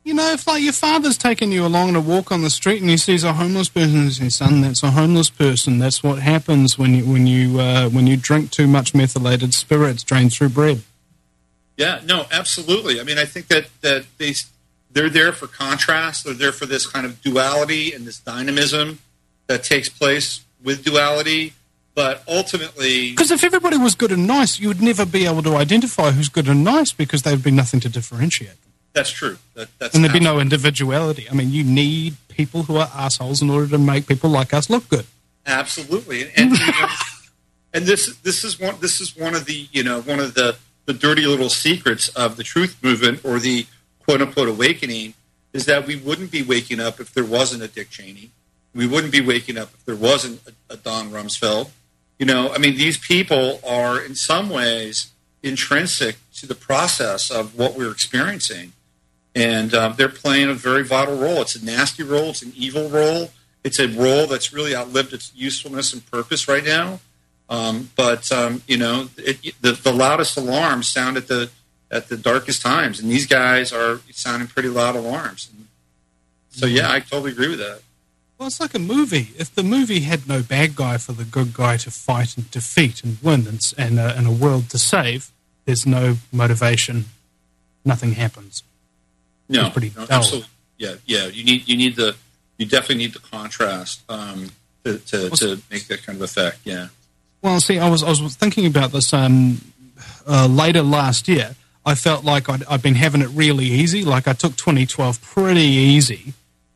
You know, if like your father's taking you along on a walk on the street and he sees a homeless person, he says, "Son, that's a homeless person. That's what happens when you when you uh, when you drink too much methylated spirits drained through bread." Yeah, no, absolutely. I mean, I think that that they they're there for contrast. They're there for this kind of duality and this dynamism that takes place with duality. But ultimately, because if everybody was good and nice, you would never be able to identify who's good and nice because there'd be nothing to differentiate. That's true. That, that's and there'd be no individuality. I mean, you need people who are assholes in order to make people like us look good. Absolutely, and and, you know, and this this is one this is one of the you know one of the, the dirty little secrets of the truth movement or the quote unquote awakening is that we wouldn't be waking up if there wasn't a Dick Cheney. We wouldn't be waking up if there wasn't a, a Don Rumsfeld. You know, I mean, these people are in some ways intrinsic to the process of what we're experiencing. And um, they're playing a very vital role. It's a nasty role. It's an evil role. It's a role that's really outlived its usefulness and purpose right now. Um, but, um, you know, it, the, the loudest alarms sound at the at the darkest times. And these guys are sounding pretty loud alarms. And so, yeah, I totally agree with that. Well, it's like a movie. If the movie had no bad guy for the good guy to fight and defeat and win and, and, uh, and a world to save, there's no motivation. Nothing happens. No, it's pretty no, dull. absolutely. Yeah, yeah. You need, you need the, you definitely need the contrast um, to, to, to make that kind of effect. Yeah. Well, see, I was, I was thinking about this um, uh, later last year. I felt like I'd, I'd been having it really easy. Like I took twenty twelve pretty easy,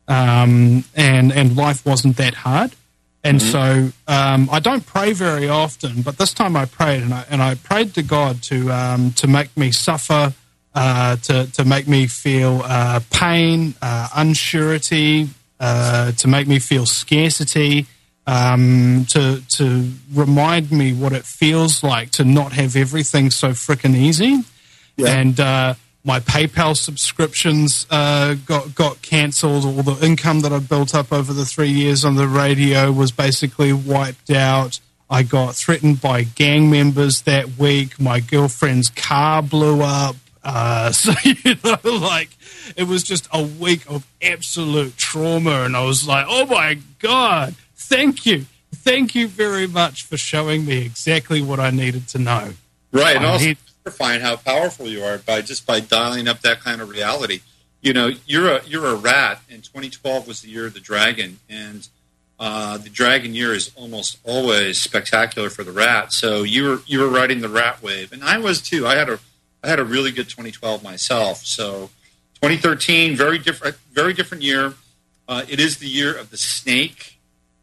um, and and life wasn't that hard. And mm-hmm. so um, I don't pray very often, but this time I prayed, and I and I prayed to God to um, to make me suffer. Uh, to, to make me feel uh, pain, uh, unsurety, uh, to make me feel scarcity, um, to to remind me what it feels like to not have everything so frickin' easy. Yeah. And uh, my PayPal subscriptions uh, got got cancelled. All the income that I built up over the three years on the radio was basically wiped out. I got threatened by gang members that week. My girlfriend's car blew up. Uh, so, you know, like, it was just a week of absolute trauma, and I was like, oh my God, thank you. Thank you very much for showing me exactly what I needed to know. Right, and I also need- find how powerful you are by just by dialing up that kind of reality. You know, you're a you're a rat, and twenty twelve was the year of the dragon, and uh, the dragon year is almost always spectacular for the rat. So you were you were riding the rat wave, and I was too. I had a I had a really good twenty twelve myself. So twenty thirteen, very different, very different year. Uh, it is the year of the snake,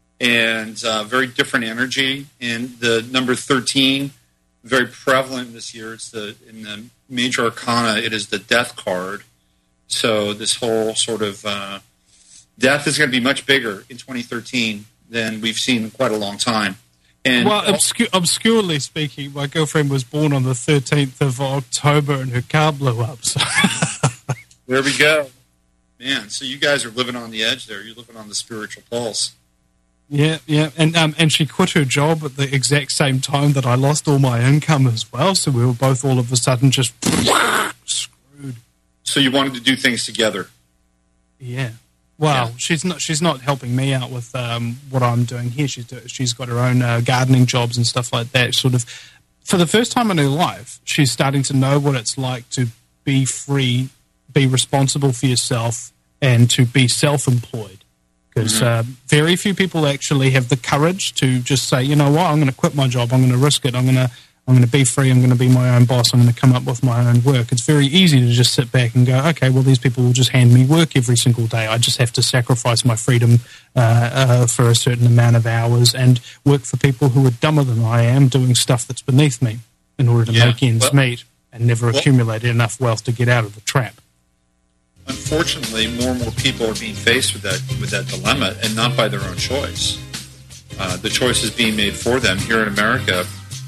and uh, very different energy. And the number thirteen, very prevalent this year. It's the in the major arcana. It is the death card. So this whole sort of uh, death is going to be much bigger in twenty thirteen than we've seen in quite a long time. And well, obscure, obscurely speaking, my girlfriend was born on the thirteenth of October and her car blew up. So. There we go. Man, so you guys are living on the edge there. You're living on the spiritual pulse. Yeah, yeah. And um, and she quit her job at the exact same time that I lost all my income as well. So we were both all of a sudden just screwed. So you wanted to do things together. Yeah. Well, yeah. she's not. She's not helping me out with um, what I'm doing here. She's do, she's got her own uh, gardening jobs and stuff like that. Sort of, for the first time in her life, she's starting to know what it's like to be free, be responsible for yourself, and to be self-employed. Because mm-hmm. uh, very few people actually have the courage to just say, you know what, I'm going to quit my job. I'm going to risk it. I'm going to. I'm going to be free. I'm going to be my own boss. I'm going to come up with my own work. It's very easy to just sit back and go, okay, well, these people will just hand me work every single day. I just have to sacrifice my freedom uh, uh, for a certain amount of hours and work for people who are dumber than I am doing stuff that's beneath me in order to yeah. make ends well, meet and never well, accumulate enough wealth to get out of the trap. Unfortunately, more and more people are being faced with that with that dilemma, and not by their own choice. Uh, the choice is being made for them. Here in America,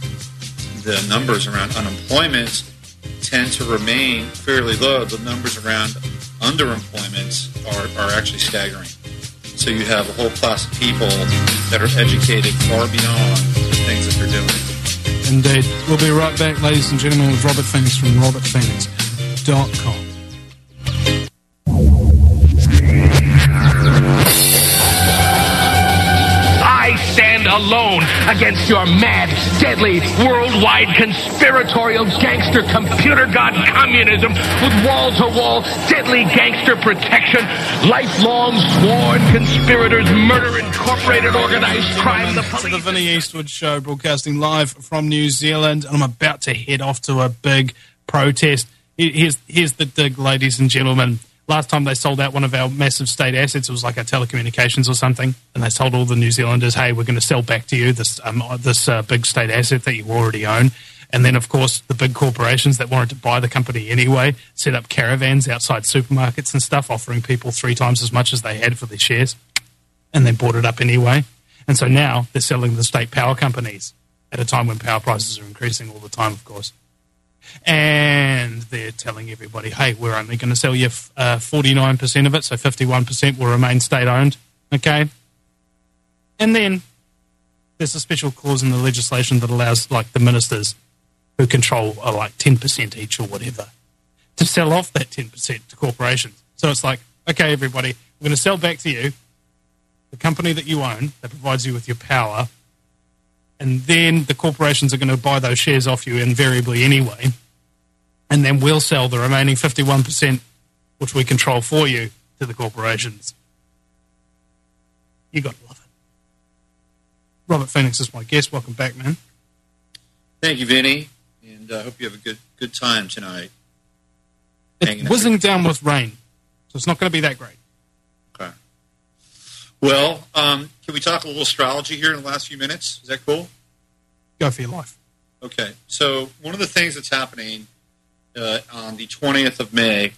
the numbers around unemployment tend to remain fairly low. The numbers around underemployment are, are actually staggering. So you have a whole class of people that are educated far beyond the things that they're doing. Indeed. We'll be right back, ladies and gentlemen, with Robert Phoenix from robert phoenix dot com. alone against your mad, deadly, worldwide conspiratorial gangster computer god communism with wall-to-wall deadly gangster protection, lifelong sworn conspirators, murder, incorporated organized crime, the police... To the Vinnie Eastwood Show, broadcasting live from New Zealand, and I'm about to head off to a big protest. Here's, here's the dig, ladies and gentlemen. Last time they sold out one of our massive state assets, it was like our telecommunications or something, and they told all the New Zealanders, hey, we're going to sell back to you this um, this uh, big state asset that you already own. And then, of course, the big corporations that wanted to buy the company anyway set up caravans outside supermarkets and stuff, offering people three times as much as they had for their shares, and then bought it up anyway. And so now they're selling the state power companies at a time when power prices are increasing all the time, of course. And they're telling everybody, hey, we're only going to sell you uh, forty-nine percent of it, so fifty-one percent will remain state-owned, okay? And then there's a special clause in the legislation that allows, like, the ministers who control, uh, like, ten percent each or whatever, to sell off that ten percent to corporations. So it's like, okay, everybody, we're going to sell back to you the company that you own that provides you with your power, and then the corporations are going to buy those shares off you invariably anyway, and then we'll sell the remaining fifty-one percent, which we control for you, to the corporations. You got to love it. Robert Phoenix is my guest. Welcome back, man. Thank you, Vinny, and I uh, hope you have a good good time tonight. It's whizzing down with rain, so it's not going to be that great. Okay. Well, um, can we talk a little astrology here in the last few minutes? Is that cool? Go for your life. Okay. So one of the things that's happening uh, on the twentieth of May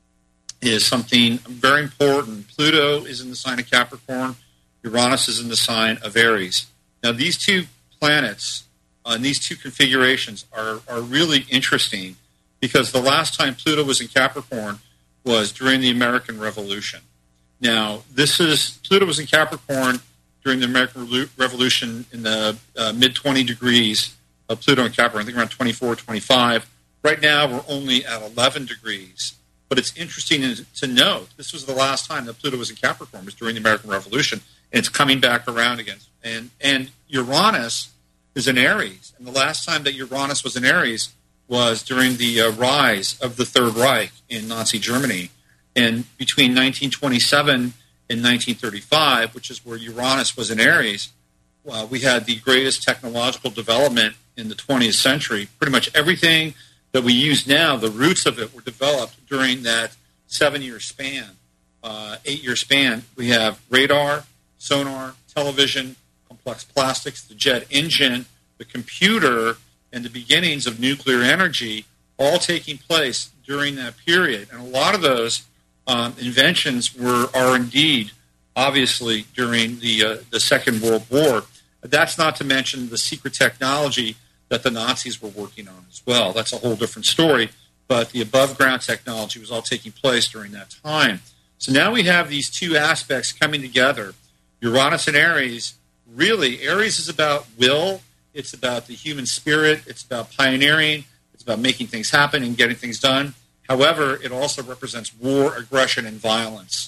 is something very important. Pluto is in the sign of Capricorn. Uranus is in the sign of Aries. Now, these two planets uh, and these two configurations are, are really interesting because the last time Pluto was in Capricorn was during the American Revolution. Now, this is Pluto was in Capricorn during the American Revolution in the uh, mid twenty degrees of Pluto in Capricorn, I think around twenty-four, twenty-five. Right now, we're only at eleven degrees. But it's interesting to note, this was the last time that Pluto was in Capricorn, was during the American Revolution, and it's coming back around again. And, and Uranus is in Aries, and the last time that Uranus was in Aries was during the uh, rise of the Third Reich in Nazi Germany. And between nineteen twenty-seven and nineteen thirty-five, which is where Uranus was in Aries, uh, we had the greatest technological development in the twentieth century. Pretty much everything that we use now, the roots of it were developed during that seven-year span, uh, eight-year span. We have radar, sonar, television, complex plastics, the jet engine, the computer, and the beginnings of nuclear energy all taking place during that period. And a lot of those um, inventions were are indeed, obviously, during the uh, the Second World War. That's not to mention the secret technology that the Nazis were working on as well. That's a whole different story, but the above-ground technology was all taking place during that time. So now we have these two aspects coming together. Uranus and Aries, really, Aries is about will, it's about the human spirit, it's about pioneering, it's about making things happen and getting things done. However, it also represents war, aggression, and violence.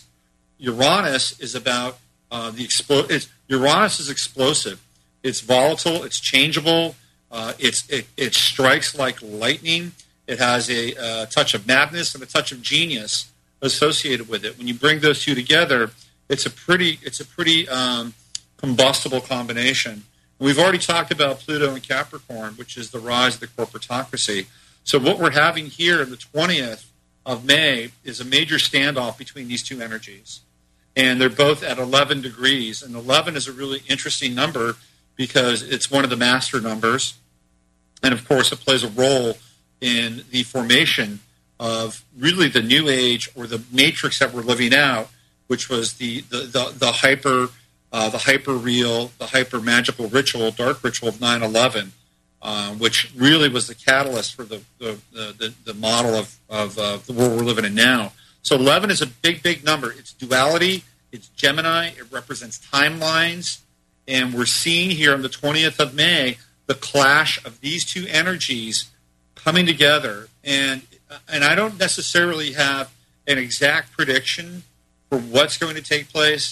Uranus is about uh, the explo- it's, Uranus is explosive. It's volatile, it's changeable, Uh, it's, it, it strikes like lightning. It has a uh, touch of madness and a touch of genius associated with it. When you bring those two together, it's a pretty it's a pretty um, combustible combination. And we've already talked about Pluto and Capricorn, which is the rise of the corporatocracy. So what we're having here on the twentieth of May is a major standoff between these two energies. And they're both at eleven degrees. And eleven is a really interesting number because it's one of the master numbers. And, of course, it plays a role in the formation of really the new age or the matrix that we're living out, which was the the, the, the hyper uh, the hyper real, the hyper magical ritual, dark ritual of nine eleven, uh, which really was the catalyst for the the, the, the model of, of uh, the world we're living in now. So eleven is a big, big number. It's duality. It's Gemini. It represents timelines. And we're seeing here on the twentieth of May the clash of these two energies coming together. And and I don't necessarily have an exact prediction for what's going to take place,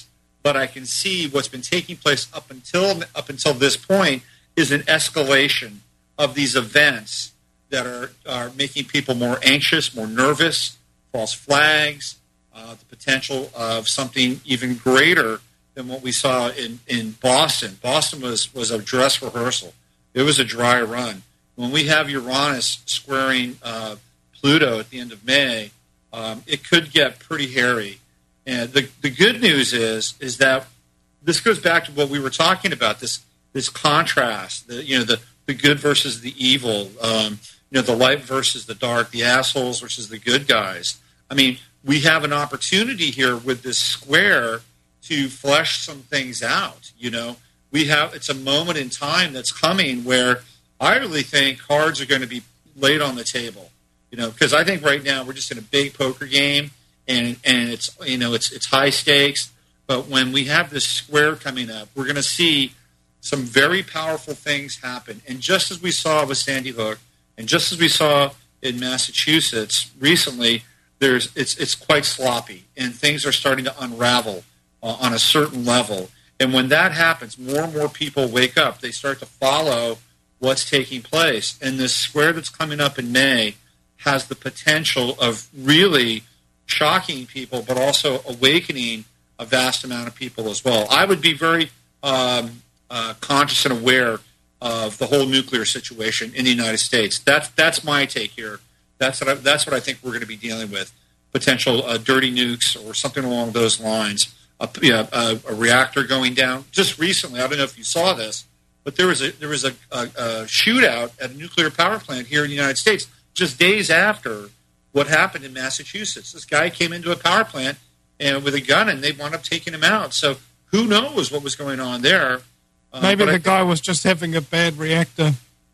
but I can see what's been taking place up until up until this point is an escalation of these events that are, are making people more anxious, more nervous, false flags, uh, the potential of something even greater than what we saw in, in Boston. Boston was, was a dress rehearsal. It was a dry run. When we have Uranus squaring uh, Pluto at the end of May, um, it could get pretty hairy. And the, the good news is is that this goes back to what we were talking about, this this contrast, the, you know, the, the good versus the evil, um, you know, the light versus the dark, the assholes versus the good guys. I mean, we have an opportunity here with this square to flesh some things out. You know, we have, it's a moment in time that's coming where I really think cards are going to be laid on the table. You know, because I think right now we're just in a big poker game, and and it's, you know, it's it's high stakes. But when we have this square coming up, we're going to see some very powerful things happen. And just as we saw with Sandy Hook, and just as we saw in Massachusetts recently, there's it's it's quite sloppy, and things are starting to unravel uh, on a certain level. And when that happens, more and more people wake up. They start to follow what's taking place. And this square that's coming up in May has the potential of really shocking people, but also awakening a vast amount of people as well. I would be very um, uh, conscious and aware of the whole nuclear situation in the United States. That's that's my take here. That's what I, that's what I think we're going to be dealing with: potential uh, dirty nukes or something along those lines. A, yeah, a, a reactor going down. Just recently, I don't know if you saw this, but there was a there was a, a, a shootout at a nuclear power plant here in the United States just days after what happened in Massachusetts. This guy came into a power plant and with a gun, and they wound up taking him out. So who knows what was going on there? Uh, Maybe the I, guy was just having a bad reactor.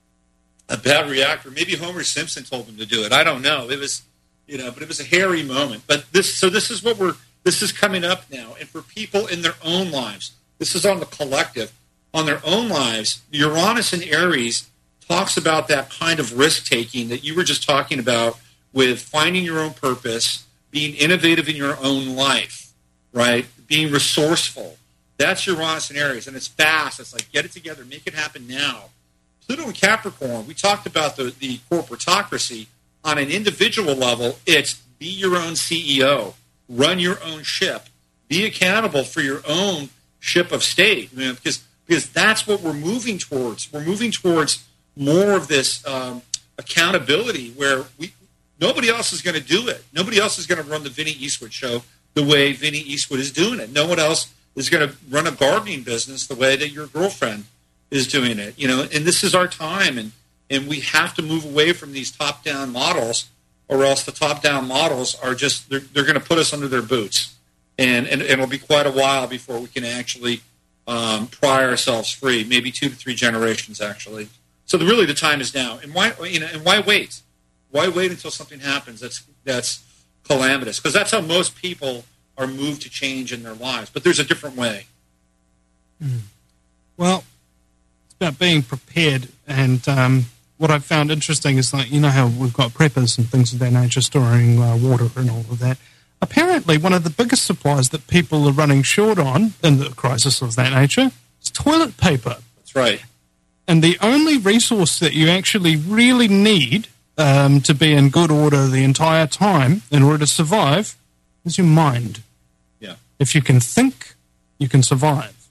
A bad reactor. Maybe Homer Simpson told him to do it. I don't know. It was, you know, but it was a hairy moment. But this, so this is what we're. This is coming up now, and for people in their own lives, this is on the collective, on their own lives. Uranus in Aries talks about that kind of risk-taking that you were just talking about with finding your own purpose, being innovative in your own life, right? Being resourceful. That's Uranus in Aries, and it's fast. It's like, get it together, make it happen now. Pluto in Capricorn, we talked about the, the corporatocracy. On an individual level, it's be your own C E O. Run your own ship. Be accountable for your own ship of state, you know, because because that's what we're moving towards. We're moving towards more of this um, accountability where we nobody else is going to do it. Nobody else is going to run the Vinny Eastwood show the way Vinny Eastwood is doing it. No one else is going to run a gardening business the way that your girlfriend is doing it. You know, and this is our time, and and we have to move away from these top-down models, or else the top-down models are just, they're, they're going to put us under their boots. And, and, and it'll be quite a while before we can actually um, pry ourselves free, maybe two to three generations, actually. So the, really the time is now. And why, you know, and why wait? Why wait until something happens that's, that's calamitous? Because that's how most people are moved to change in their lives. But there's a different way. Mm. Well, it's about being prepared, and um, what I've found interesting is, like, you know how we've got preppers and things of that nature storing uh, water and all of that. Apparently, one of the biggest supplies that people are running short on in the crisis of that nature is toilet paper. That's right. And the only resource that you actually really need um, to be in good order the entire time in order to survive is your mind. Yeah. If you can think, you can survive.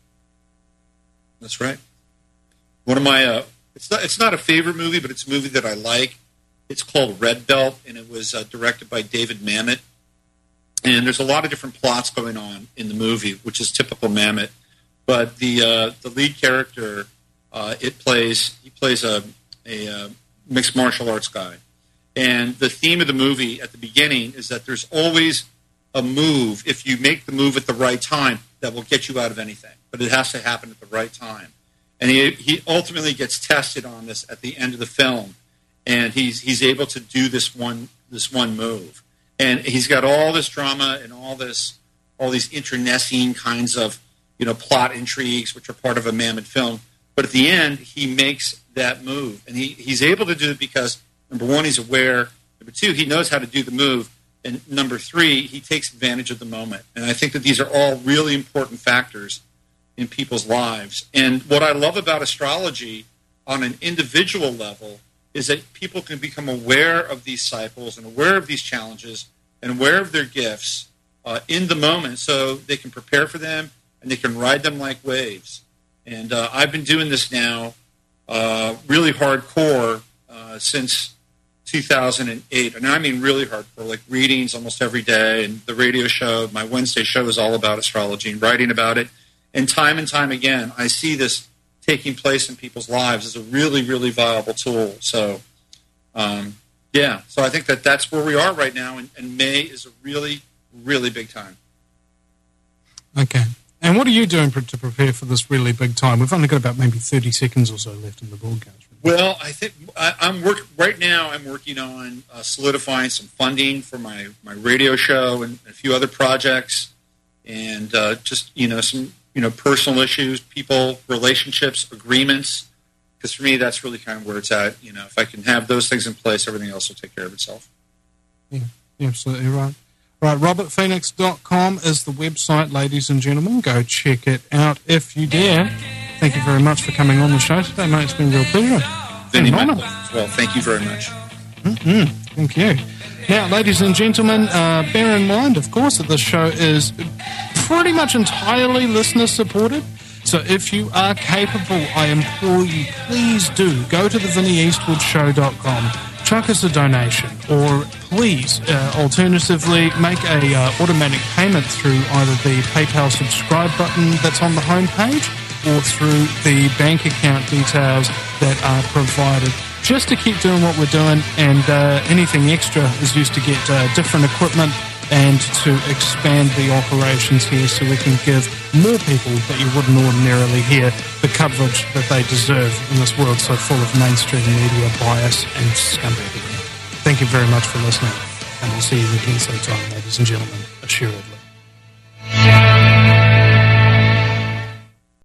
That's right. One of my... Uh It's not, it's not a favorite movie, but it's a movie that I like. It's called Red Belt, and it was uh, directed by David Mamet. And there's a lot of different plots going on in the movie, which is typical Mamet. But the uh, the lead character, uh, it plays he plays a, a, a mixed martial arts guy. And the theme of the movie at the beginning is that there's always a move, if you make the move at the right time, that will get you out of anything. But it has to happen at the right time. And he he ultimately gets tested on this at the end of the film, and he's he's able to do this one this one move, and he's got all this drama and all this all these internecine kinds of, you know, plot intrigues which are part of a Mamet film. But at the end, he makes that move, and he, he's able to do it because number one, he's aware. Number two, he knows how to do the move, And number three, he takes advantage of the moment. And I think that these are all really important factors in people's lives. And what I love about astrology on an individual level is that people can become aware of these cycles and aware of these challenges and aware of their gifts uh, in the moment, so they can prepare for them and they can ride them like waves. And uh, I've been doing this now uh, really hardcore uh, since two thousand eight. And I mean really hardcore, like readings almost every day, and the radio show, my Wednesday show is all about astrology and writing about it. And time and time again, I see this taking place in people's lives as a really, really viable tool. So, um, yeah, so I think that that's where we are right now, and, and May is a really, really big time. Okay. And what are you doing to prepare for this really big time? We've only got about maybe thirty seconds or so left in the broadcast. Well, I think I, I'm work right now. I'm working on uh, solidifying some funding for my, my radio show and a few other projects, and uh, just you know some you know personal issues, people, relationships, agreements. Because for me, that's really kind of where it's at. You know, if I can have those things in place, everything else will take care of itself. Yeah, you're absolutely right. Right, robert phoenix dot com is the website, ladies and gentlemen. Go check it out if you dare. Thank you very much for coming on the show today, mate. It's been a real pleasure. Vinny, my pleasure as well. Thank you very much. Mm-hmm. Thank you. Now, ladies and gentlemen, uh, bear in mind, of course, that this show is pretty much entirely listener-supported. So if you are capable, I implore you, please do go to the vinny eastwood show dot com. Chuck us a donation, or please, uh, alternatively, make a uh, automatic payment through either the PayPal subscribe button that's on the homepage or through the bank account details that are provided, just to keep doing what we're doing. And uh, anything extra is used to get uh, different equipment and to expand the operations here, so we can give more people that you wouldn't ordinarily hear the coverage that they deserve in this world so full of mainstream media bias and scumbaggery. Thank you very much for listening, and we'll see you again sometime, ladies and gentlemen, assuredly.